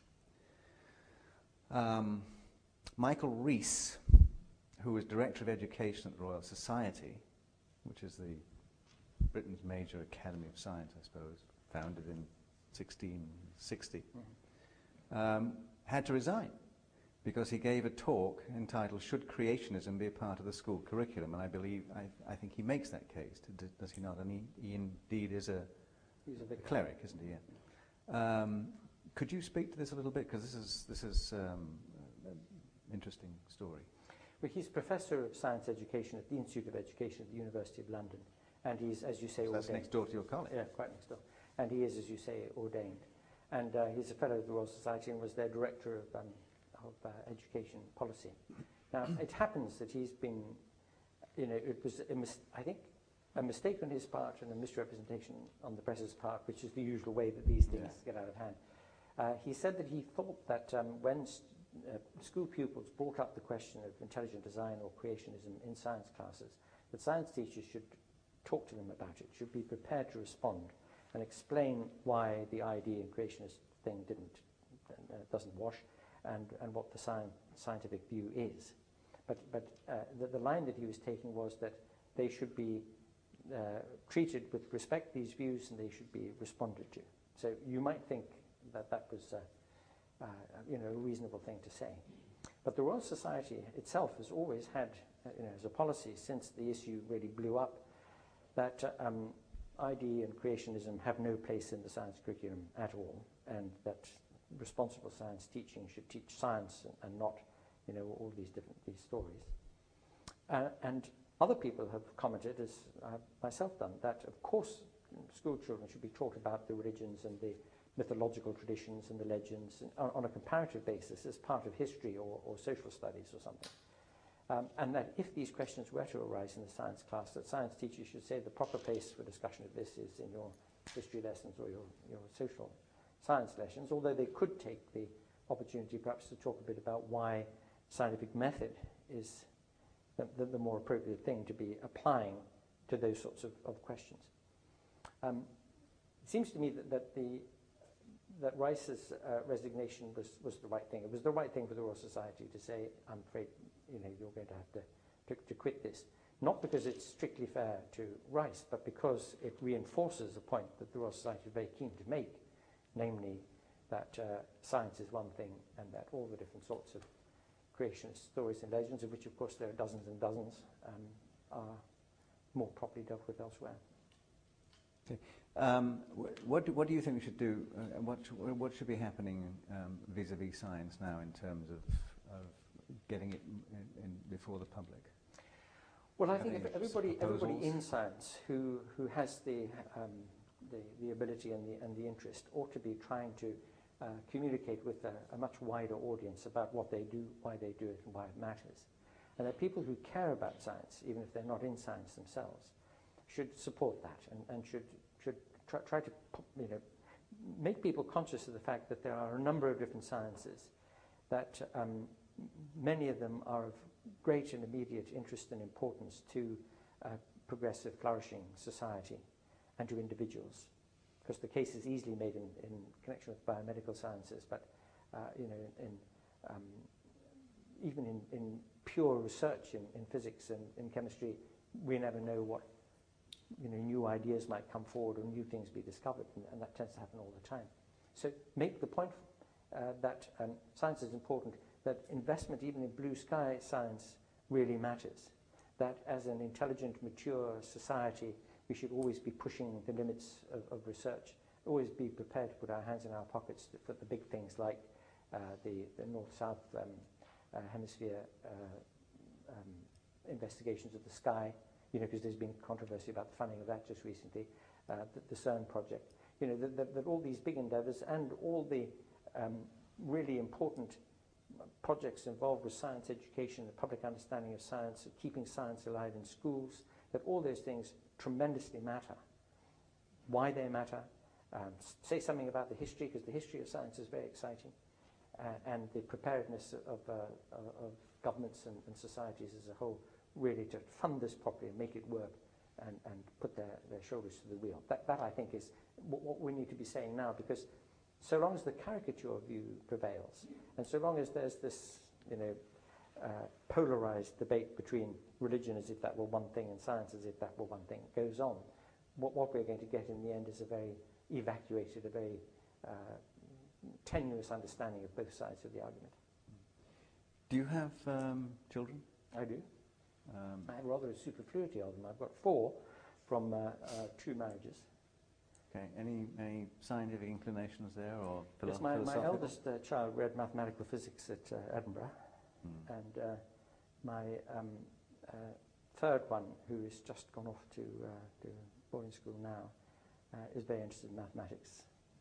um, Michael Rees, who was Director of Education at the Royal Society, which is the Britain's major academy of science, I suppose, founded in sixteen sixty, mm-hmm. um, had to resign because he gave a talk entitled "Should Creationism Be a Part of the School Curriculum?" And I believe, I, I think he makes that case, does he not? And he, he indeed is a, He's a, a cleric, isn't he? Yeah. Um, could you speak to this a little bit? Because this is, this is um, an interesting story. Well, he's Professor of Science Education at the Institute of Education at the University of London. And he's, as you say, so ordained. That's next door to your college. Yeah, quite next door. And he is, as you say, ordained. And uh, he's a fellow of the Royal Society and was their Director of, um, of uh, Education Policy. Now, it happens that he's been, you know, it was, a mis- I think, a mistake on his part and a misrepresentation on the press's part, which is the usual way that these things yeah. get out of hand. Uh, he said that he thought that um, when st- uh, school pupils brought up the question of intelligent design or creationism in science classes, that science teachers should talk to them about it, should be prepared to respond and explain why the I D and creationist thing didn't, uh, doesn't wash, and, and what the sci- scientific view is. But, but uh, the, the line that he was taking was that they should be uh, treated with respect, these views, and they should be responded to. So you might think that that was uh, uh, you know, a reasonable thing to say. But the Royal Society itself has always had, uh, you know, as a policy since the issue really blew up, that uh, um, I D and creationism have no place in the science curriculum at all, and that responsible science teaching should teach science and, and not, you know, all these different these stories. Uh, and other people have commented, as I've myself done, that of course school children should be taught about the religions and the mythological traditions and the legends and on, on a comparative basis as part of history or, or social studies or something. Um, and that if these questions were to arise in the science class, that science teachers should say the proper place for discussion of this is in your history lessons or your, your social science lessons, although they could take the opportunity perhaps to talk a bit about why scientific method is the, the, the more appropriate thing to be applying to those sorts of, of questions. Um, it seems to me that, that, the, that Rice's uh, resignation was, was the right thing. It was the right thing for the Royal Society to say, I'm afraid you know, you're going to have to, to, to quit this. Not because it's strictly fair to Rice, but because it reinforces a point that the Royal Society is very keen to make, namely that uh, science is one thing and that all the different sorts of creationist stories and legends, of which of course there are dozens and dozens, um, are more properly dealt with elsewhere. Okay. Um, wh what, do, what do you think we should do, uh, what, what should be happening um, vis-a-vis science now in terms of, of getting it in, in before the public? Well, I think everybody, everybody in science who, who has the, um, the, the ability and the, and the interest ought to be trying to uh, communicate with a, a much wider audience about what they do, why they do it, and why it matters. And that people who care about science, even if they're not in science themselves, should support that and, and should, should try, try to you know, make people conscious of the fact that there are a number of different sciences, that um, many of them are of great and immediate interest and importance to uh, progressive, flourishing society and to individuals. Because the case is easily made in, in connection with biomedical sciences, but uh, you know, in, in, um, even in, in pure research in, in physics and in chemistry, we never know what you know, new ideas might come forward or new things be discovered, and, and that tends to happen all the time. So make the point uh, that um, science is important, that investment even in blue sky science really matters, that as an intelligent, mature society, we should always be pushing the limits of, of research, always be prepared to put our hands in our pockets for the big things like uh, the, the north-south um, uh, hemisphere uh, um, investigations of the sky, you know, because there's been controversy about the funding of that just recently, uh, the, the CERN project, you know, that, that, that all these big endeavors and all the um, really important projects involved with science education, the public understanding of science, keeping science alive in schools, that all those things tremendously matter. Why they matter, um, say something about the history, because the history of science is very exciting, uh, and the preparedness of, uh, of governments and, and societies as a whole, really to fund this properly and make it work and, and put their, their shoulders to the wheel. That, that I think, is what, what we need to be saying now, because so long as the caricature view prevails, and so long as there's this, you know, uh, polarized debate between religion as if that were one thing and science as if that were one thing goes on, what, what we're going to get in the end is a very evacuated, a very uh, tenuous understanding of both sides of the argument. Do you have um, children? I do. Um, I have rather a superfluity of them. I've got four from uh, uh, two marriages. Okay. Any any scientific inclinations there, or philo yes, my, my philosophical? eldest uh, child read mathematical physics at uh, Edinburgh, Hmm. and uh, my um, uh, third one, who has just gone off to uh, to boarding school now, uh, is very interested in mathematics.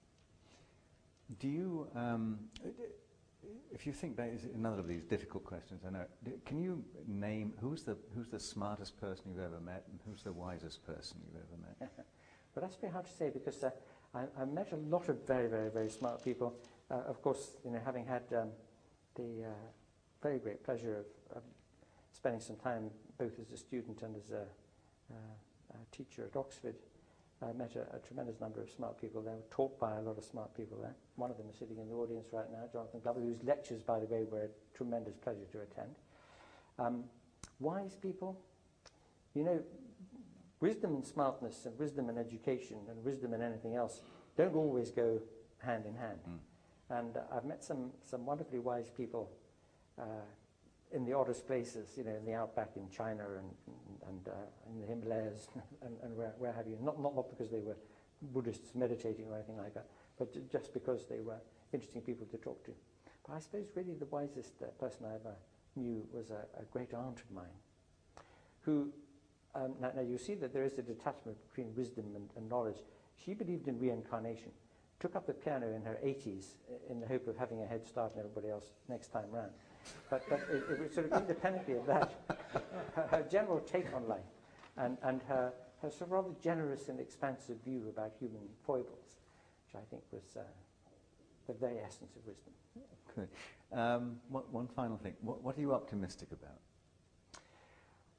Do you, um, if you think back, is another of these difficult questions, I know, d- can you name who's the who's the smartest person you've ever met and who's the wisest person you've ever met? But that's very hard to say, because uh, I, I've met a lot of very, very, very smart people. Uh, of course, you know, having had um, the uh, very great pleasure of, of spending some time both as a student and as a, uh, a teacher at Oxford, I met a, a tremendous number of smart people there. Were taught by a lot of smart people there. One of them is sitting in the audience right now, Jonathan Glover, whose lectures, by the way, were a tremendous pleasure to attend. Um, wise people, you know, wisdom and smartness and wisdom and education and wisdom and anything else don't always go hand in hand. Mm. And uh, I've met some, some wonderfully wise people uh, in the oddest places, you know, in the outback in China and, and uh, in the Himalayas and, and where, where have you. Not, not, not because they were Buddhists meditating or anything like that, but just because they were interesting people to talk to. But I suppose really the wisest uh, person I ever knew was a, a great aunt of mine, who Um, now, now you see that there is a detachment between wisdom and, and knowledge. She believed in reincarnation, took up the piano in her eighties in the hope of having a head start on everybody else next time round. But, but it, it was sort of independently of that, her, her general take on life and, and her, her sort of rather generous and expansive view about human foibles, which I think was uh, the very essence of wisdom. Good. Um, one, one final thing. What, what are you optimistic about?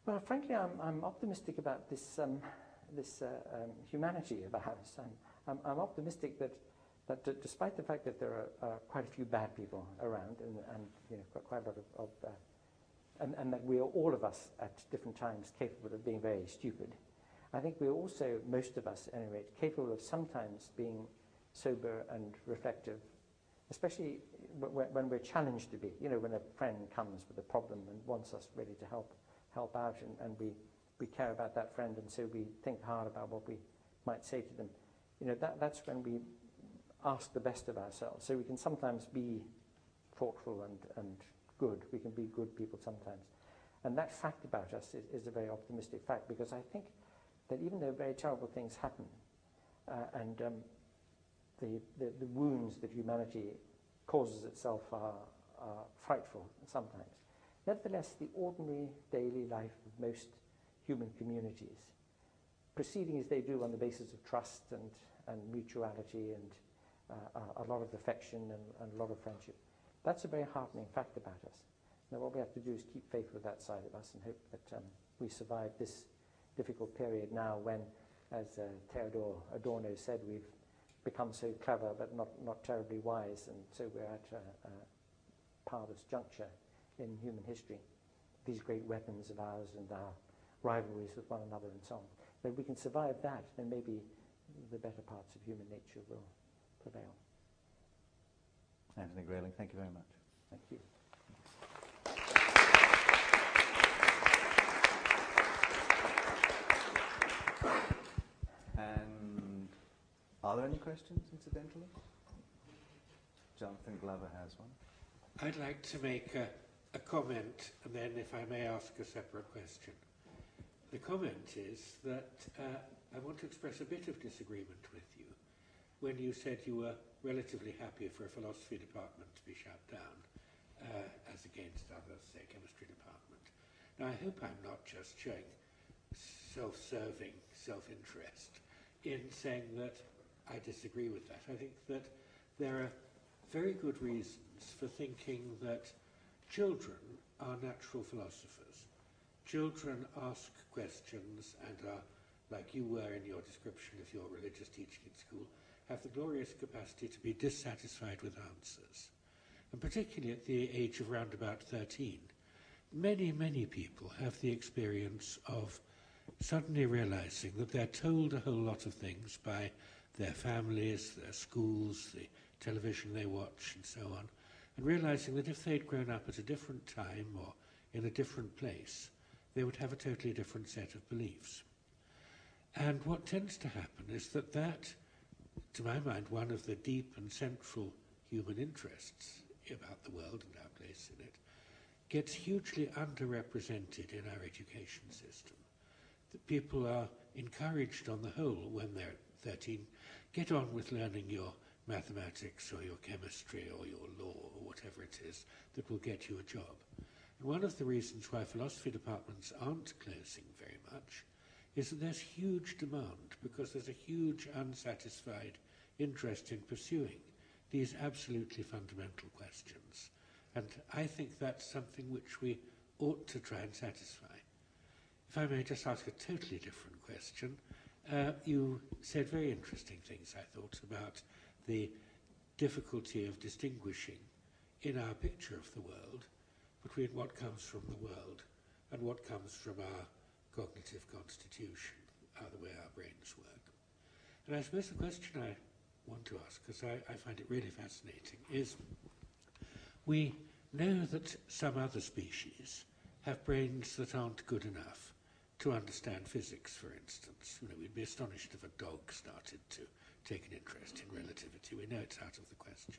Well, frankly, I'm, I'm optimistic about this, um, this uh, um, humanity of ours. I'm, I'm, I'm optimistic that, that d despite the fact that there are uh, quite a few bad people around, and, and you know, quite, quite a lot of, of uh, and, and that we are all of us at different times capable of being very stupid, I think we're also, most of us at any rate, capable of sometimes being sober and reflective, especially w when we're challenged to be. You know, when a friend comes with a problem and wants us really to help help out, and, and we, we care about that friend, and so we think hard about what we might say to them. You know, that, that's when we ask the best of ourselves. So we can sometimes be thoughtful and, and good. We can be good people sometimes. And that fact about us is, is a very optimistic fact, because I think that even though very terrible things happen, uh, and um, the, the, the wounds that humanity causes itself are, are frightful sometimes, nevertheless, the ordinary daily life of most human communities, proceeding as they do on the basis of trust and, and mutuality and uh, a lot of affection and, and a lot of friendship, that's a very heartening fact about us. Now, what we have to do is keep faith with that side of us and hope that um, we survive this difficult period now when, as uh, Theodore Adorno said, we've become so clever but not, not terribly wise, and so we're at a, a parlous juncture in human history. These great weapons of ours and our rivalries with one another and so on. But if we can survive that, then maybe the better parts of human nature will prevail. Anthony Grayling, thank you very much. Thank you. And are there any questions, incidentally? Jonathan Glover has one. I'd like to make a, a comment, and then, if I may, ask a separate question. The comment is that uh, I want to express a bit of disagreement with you when you said you were relatively happy for a philosophy department to be shut down, uh, as against others, say, chemistry department. Now, I hope I'm not just showing self-serving self-interest in saying that I disagree with that. I think that there are very good reasons for thinking that children are natural philosophers. Children ask questions and are, like you were in your description of your religious teaching at school, have the glorious capacity to be dissatisfied with answers. And particularly at the age of round about thirteen, many, many people have the experience of suddenly realizing that they're told a whole lot of things by their families, their schools, the television they watch, and so on, and realizing that if they'd grown up at a different time or in a different place, they would have a totally different set of beliefs. And what tends to happen is that that, to my mind, one of the deep and central human interests about the world and our place in it, gets hugely underrepresented in our education system. That people are encouraged on the whole when they're thirteen, get on with learning your mathematics or your chemistry or your law or whatever it is that will get you a job. And one of the reasons why philosophy departments aren't closing very much is that there's huge demand, because there's a huge unsatisfied interest in pursuing these absolutely fundamental questions. And I think that's something which we ought to try and satisfy. If I may just ask a totally different question, uh, you said very interesting things, I thought, about the difficulty of distinguishing in our picture of the world between what comes from the world and what comes from our cognitive constitution, uh, the way our brains work. And I suppose the question I want to ask, because I, I find it really fascinating, is we know that some other species have brains that aren't good enough to understand physics, for instance. You know, we'd be astonished if a dog started to take an interest in relativity. We know it's out of the question.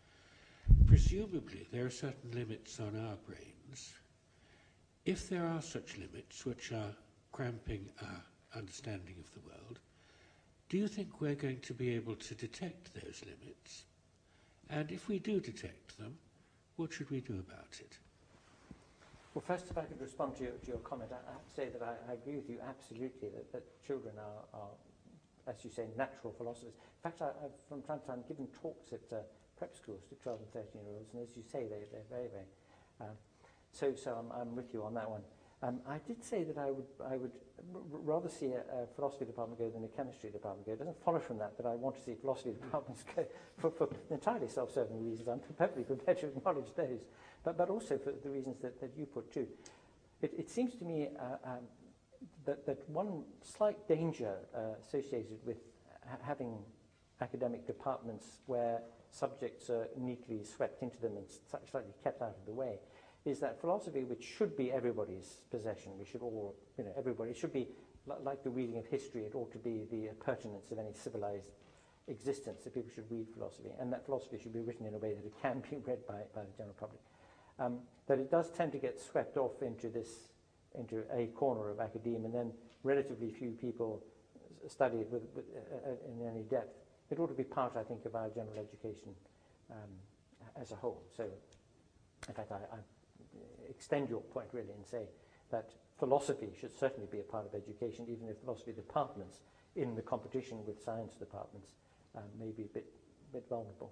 Presumably, there are certain limits on our brains. If there are such limits which are cramping our understanding of the world, do you think we're going to be able to detect those limits? And if we do detect them, what should we do about it? Well, first, if I could respond to your, to your comment, I, I have to say that I, I agree with you absolutely that, that children are, are, as you say, natural philosophers. In fact, I, I've from time to time given talks at uh, prep schools to twelve and thirteen-year-olds, and as you say, they, they're very, very... Um, so so I'm, I'm with you on that one. Um, I did say that I would, I would r rather see a, a philosophy department go than a chemistry department go. It doesn't follow from that that I want to see philosophy departments go for, for entirely self-serving reasons. I'm perfectly prepared to acknowledge those, but, but also for the reasons that, that you put too. It, it seems to me uh, um, that, that one slight danger uh, associated with ha having academic departments where subjects are neatly swept into them and slightly kept out of the way is that philosophy, which should be everybody's possession, we should all, you know, everybody, it should be li like the reading of history, it ought to be the uh, pertinence of any civilized existence, that people should read philosophy, and that philosophy should be written in a way that it can be read by, by the general public. Um, that it does tend to get swept off into this, into a corner of academia, and then relatively few people study it with, with, uh, in any depth. It ought to be part, I think, of our general education um, as a whole. So, in fact, I, I extend your point really and say that philosophy should certainly be a part of education, even if philosophy departments in the competition with science departments um, may be a bit, bit vulnerable.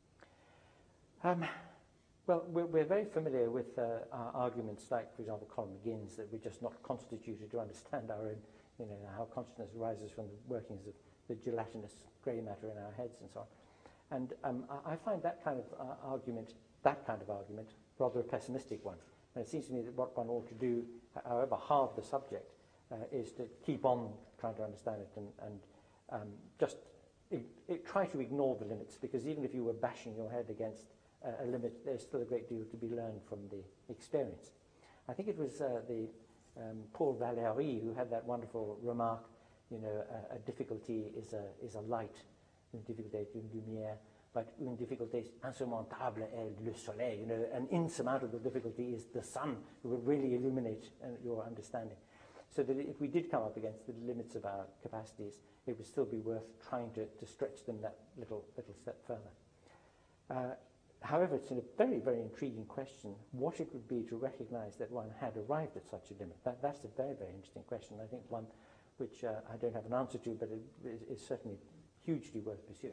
Um, well, we're, we're very familiar with uh, our arguments like, for example, Colin McGinn's, that we're just not constituted to understand our own, you know, how consciousness arises from the workings of the gelatinous grey matter in our heads and so on. And um, I, I find that kind of uh, argument, that kind of argument, rather a pessimistic one. And it seems to me that what one ought to do, however hard the subject, uh, is to keep on trying to understand it and, and um, just it, it, try to ignore the limits, because even if you were bashing your head against uh, a limit, there's still a great deal to be learned from the experience. I think it was uh, the um, Paul Valéry who had that wonderful remark, you know, a, a difficulty is a, is a light, une difficulté est une lumière, but une difficulté insurmontable est le soleil. You know, an insurmountable difficulty is the sun, who will really illuminate uh, your understanding. So that if we did come up against the limits of our capacities, it would still be worth trying to, to stretch them that little, little step further. Uh, however, it's a very, very intriguing question, what it would be to recognize that one had arrived at such a limit. That, that's a very, very interesting question. I think one which uh, I don't have an answer to, but it is, is certainly hugely worth pursuing.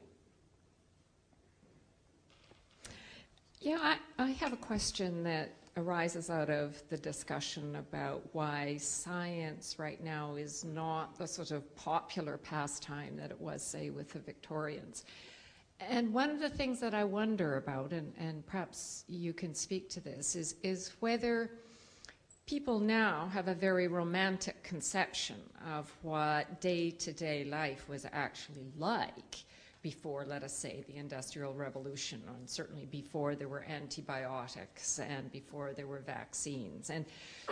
Yeah, I, I have a question that arises out of the discussion about why science right now is not the sort of popular pastime that it was, say, with the Victorians. And one of the things that I wonder about, and, and perhaps you can speak to this, is, is whether people now have a very romantic conception of what day-to-day life was actually like before, let us say, the Industrial Revolution, and certainly before there were antibiotics and before there were vaccines. And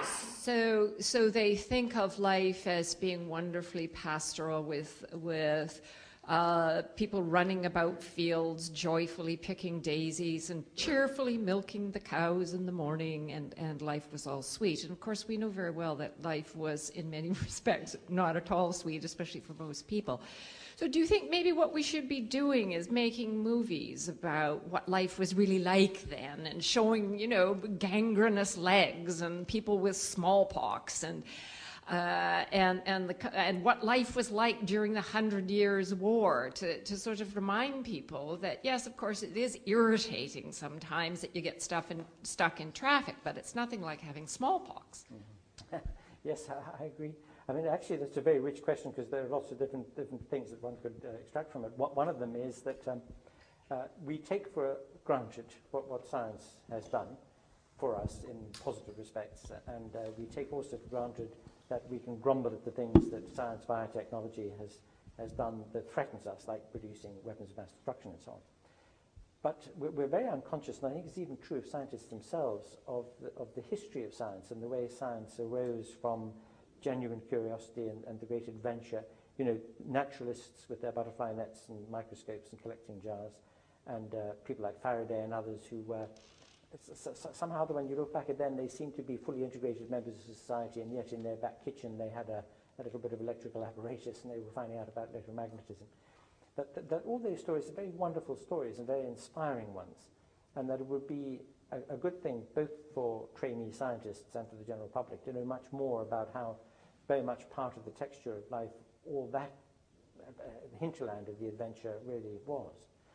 so, so they think of life as being wonderfully pastoral with, with uh, people running about fields, joyfully picking daisies and cheerfully milking the cows in the morning, and, and life was all sweet. And of course, we know very well that life was, in many respects, not at all sweet, especially for most people. So do you think maybe what we should be doing is making movies about what life was really like then, and showing, you know, gangrenous legs and people with smallpox, and uh, and and the and what life was like during the Hundred Years' War, to to sort of remind people that yes, of course, it is irritating sometimes that you get stuff in, stuck in traffic, but it's nothing like having smallpox. Mm-hmm. Yes, I, I agree. I mean, actually, that's a very rich question, because there are lots of different, different things that one could uh, extract from it. One of them is that um, uh, we take for granted what, what science has done for us in positive respects, and uh, we take also for granted that we can grumble at the things that science biotechnology has, has done that threatens us, like producing weapons of mass destruction and so on. But we're, we're very unconscious, and I think it's even true of scientists themselves, of the, of the history of science and the way science arose from genuine curiosity and, and the great adventure. You know, naturalists with their butterfly nets and microscopes and collecting jars, and uh, people like Faraday and others who were, uh, somehow when you look back at them, they seem to be fully integrated members of society, and yet in their back kitchen they had a, a little bit of electrical apparatus, and they were finding out about electromagnetism. That, that, that all those stories are very wonderful stories and very inspiring ones, and that it would be a, a good thing both for trainee scientists and for the general public to know much more about how very much part of the texture of life, all that uh, hinterland of the adventure really was.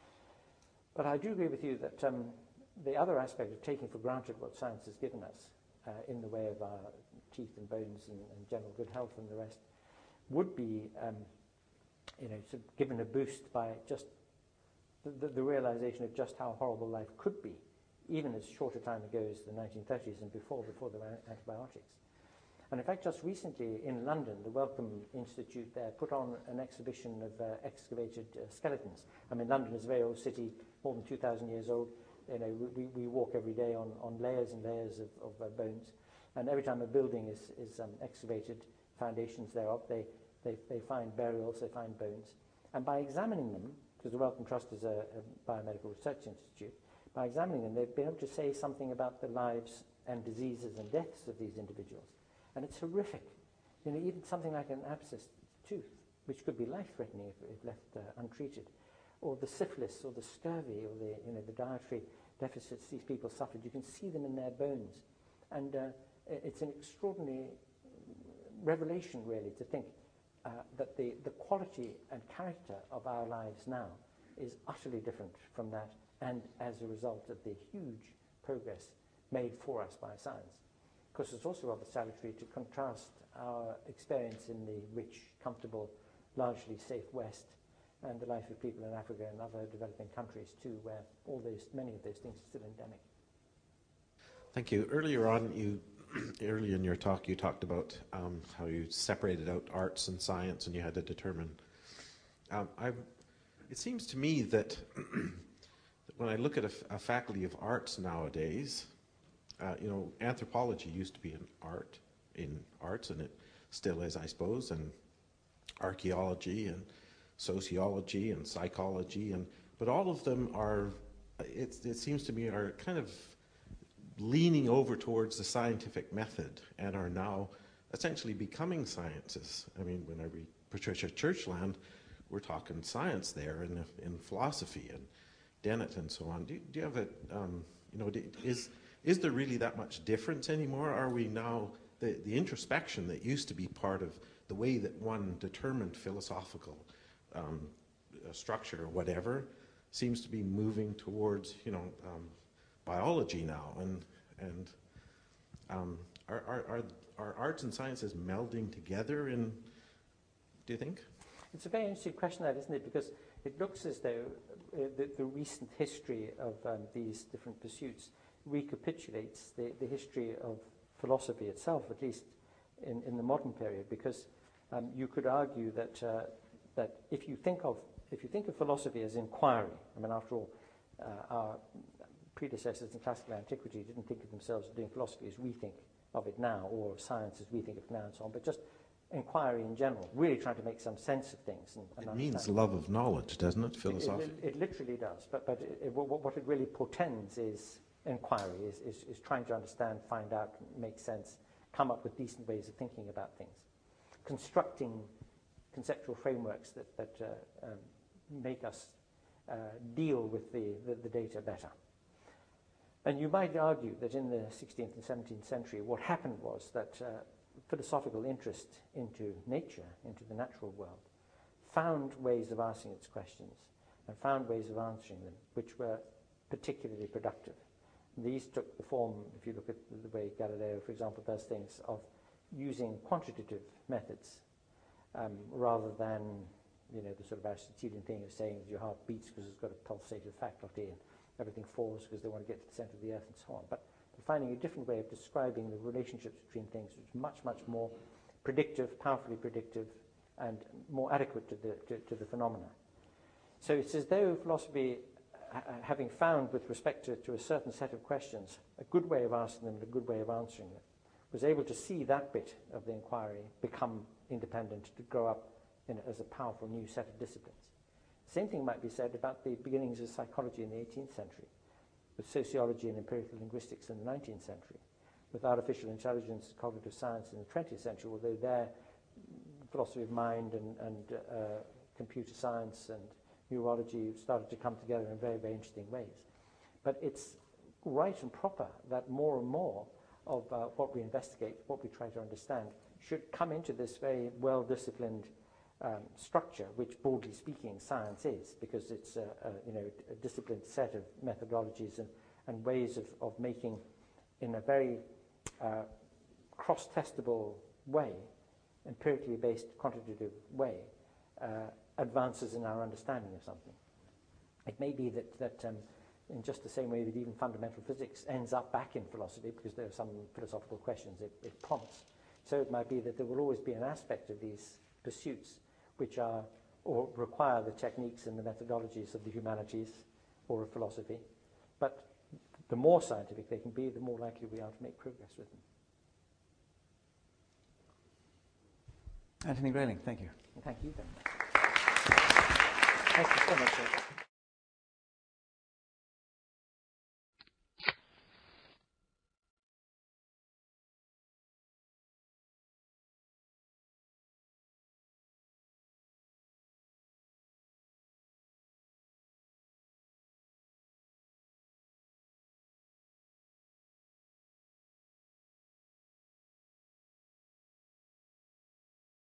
But I do agree with you that um, the other aspect of taking for granted what science has given us uh, in the way of our teeth and bones and, and general good health and the rest, would be um, you know, sort of given a boost by just the, the, the realization of just how horrible life could be, even as short a time ago as the nineteen thirties and before, before there were antibiotics. And in fact, just recently in London, the Wellcome Institute there put on an exhibition of uh, excavated uh, skeletons. I mean, London is a very old city, more than two thousand years old. You know, we, we walk every day on, on layers and layers of, of uh, bones. And every time a building is, is um, excavated, foundations thereof, they, they, they find burials, they find bones. And by examining them, because the Wellcome Trust is a, a biomedical research institute, by examining them, they've been able to say something about the lives and diseases and deaths of these individuals. And it's horrific. You know, even something like an abscessed tooth, which could be life-threatening if, if left uh, untreated, or the syphilis, or the scurvy, or the, you know, the dietary deficits these people suffered. You can see them in their bones. And uh, it's an extraordinary revelation, really, to think uh, that the, the quality and character of our lives now is utterly different from that, and as a result of the huge progress made for us by science. Of course, it's also rather salutary to contrast our experience in the rich, comfortable, largely safe West and the life of people in Africa and other developing countries too, where all those, many of those things are still endemic. Thank you. Earlier on, you, early in your talk, you talked about um, how you separated out arts and science, and you had to determine. Um, I've, it seems to me that when I look at a, a faculty of arts nowadays, Uh, you know, anthropology used to be an art, in arts, and it still is, I suppose, and archaeology and sociology and psychology, and but all of them are, it, it seems to me, are kind of leaning over towards the scientific method and are now essentially becoming sciences. I mean, when I read Patricia Churchland, we're talking science there, in, in philosophy and Dennett and so on. Do, do you have a, um, you know, do, is Is there really that much difference anymore? Are we now, the, the introspection that used to be part of the way that one determined philosophical um, uh, structure or whatever, seems to be moving towards, you know, um, biology now? And, and um, are, are, are, are arts and sciences melding together in, do you think? It's a very interesting question, that, isn't it? Because it looks as though uh, the, the recent history of um, these different pursuits recapitulates the, the history of philosophy itself, at least in, in the modern period, because um, you could argue that uh, that if you think of if you think of philosophy as inquiry, I mean, after all, uh, our predecessors in classical antiquity didn't think of themselves as doing philosophy as we think of it now, or of science as we think of it now, and so on, but just inquiry in general, really trying to make some sense of things. And, and it means love of knowledge, doesn't it, philosophy? It, it, it literally does, but, but it, it, what, what it really portends is inquiry, is, is, is trying to understand, find out, make sense, come up with decent ways of thinking about things, constructing conceptual frameworks that, that uh, um, make us uh, deal with the, the, the data better. And you might argue that in the sixteenth and seventeenth century, what happened was that uh, philosophical interest into nature, into the natural world, found ways of asking its questions and found ways of answering them which were particularly productive. These took the form, if you look at the way Galileo, for example, does things, of using quantitative methods um, rather than, you know, the sort of Aristotelian thing of saying your heart beats because it's got a pulsative faculty and everything falls because they want to get to the center of the earth and so on. But finding a different way of describing the relationships between things, which is much, much more predictive, powerfully predictive, and more adequate to the, to, to the phenomena. So it's as though philosophy, having found with respect to, to a certain set of questions a good way of asking them and a good way of answering them, was able to see that bit of the inquiry become independent, to grow up in a, as a powerful new set of disciplines. Same thing might be said about the beginnings of psychology in the eighteenth century, with sociology and empirical linguistics in the nineteenth century, with artificial intelligence and cognitive science in the twentieth century, although their philosophy of mind and, and uh, computer science and neurology started to come together in very, very interesting ways. But it's right and proper that more and more of uh, what we investigate, what we try to understand, should come into this very well-disciplined um, structure, which, broadly speaking, science is, because it's a, a, you know, a disciplined set of methodologies and, and ways of, of making, in a very uh, cross-testable way, empirically based, quantitative way, uh, advances in our understanding of something. It may be that, that um, in just the same way that even fundamental physics ends up back in philosophy because there are some philosophical questions it, it prompts, so it might be that there will always be an aspect of these pursuits which are or require the techniques and the methodologies of the humanities or of philosophy. But the more scientific they can be, the more likely we are to make progress with them. Anthony Grayling, thank you. And thank you very much. Thank you so much. Sir.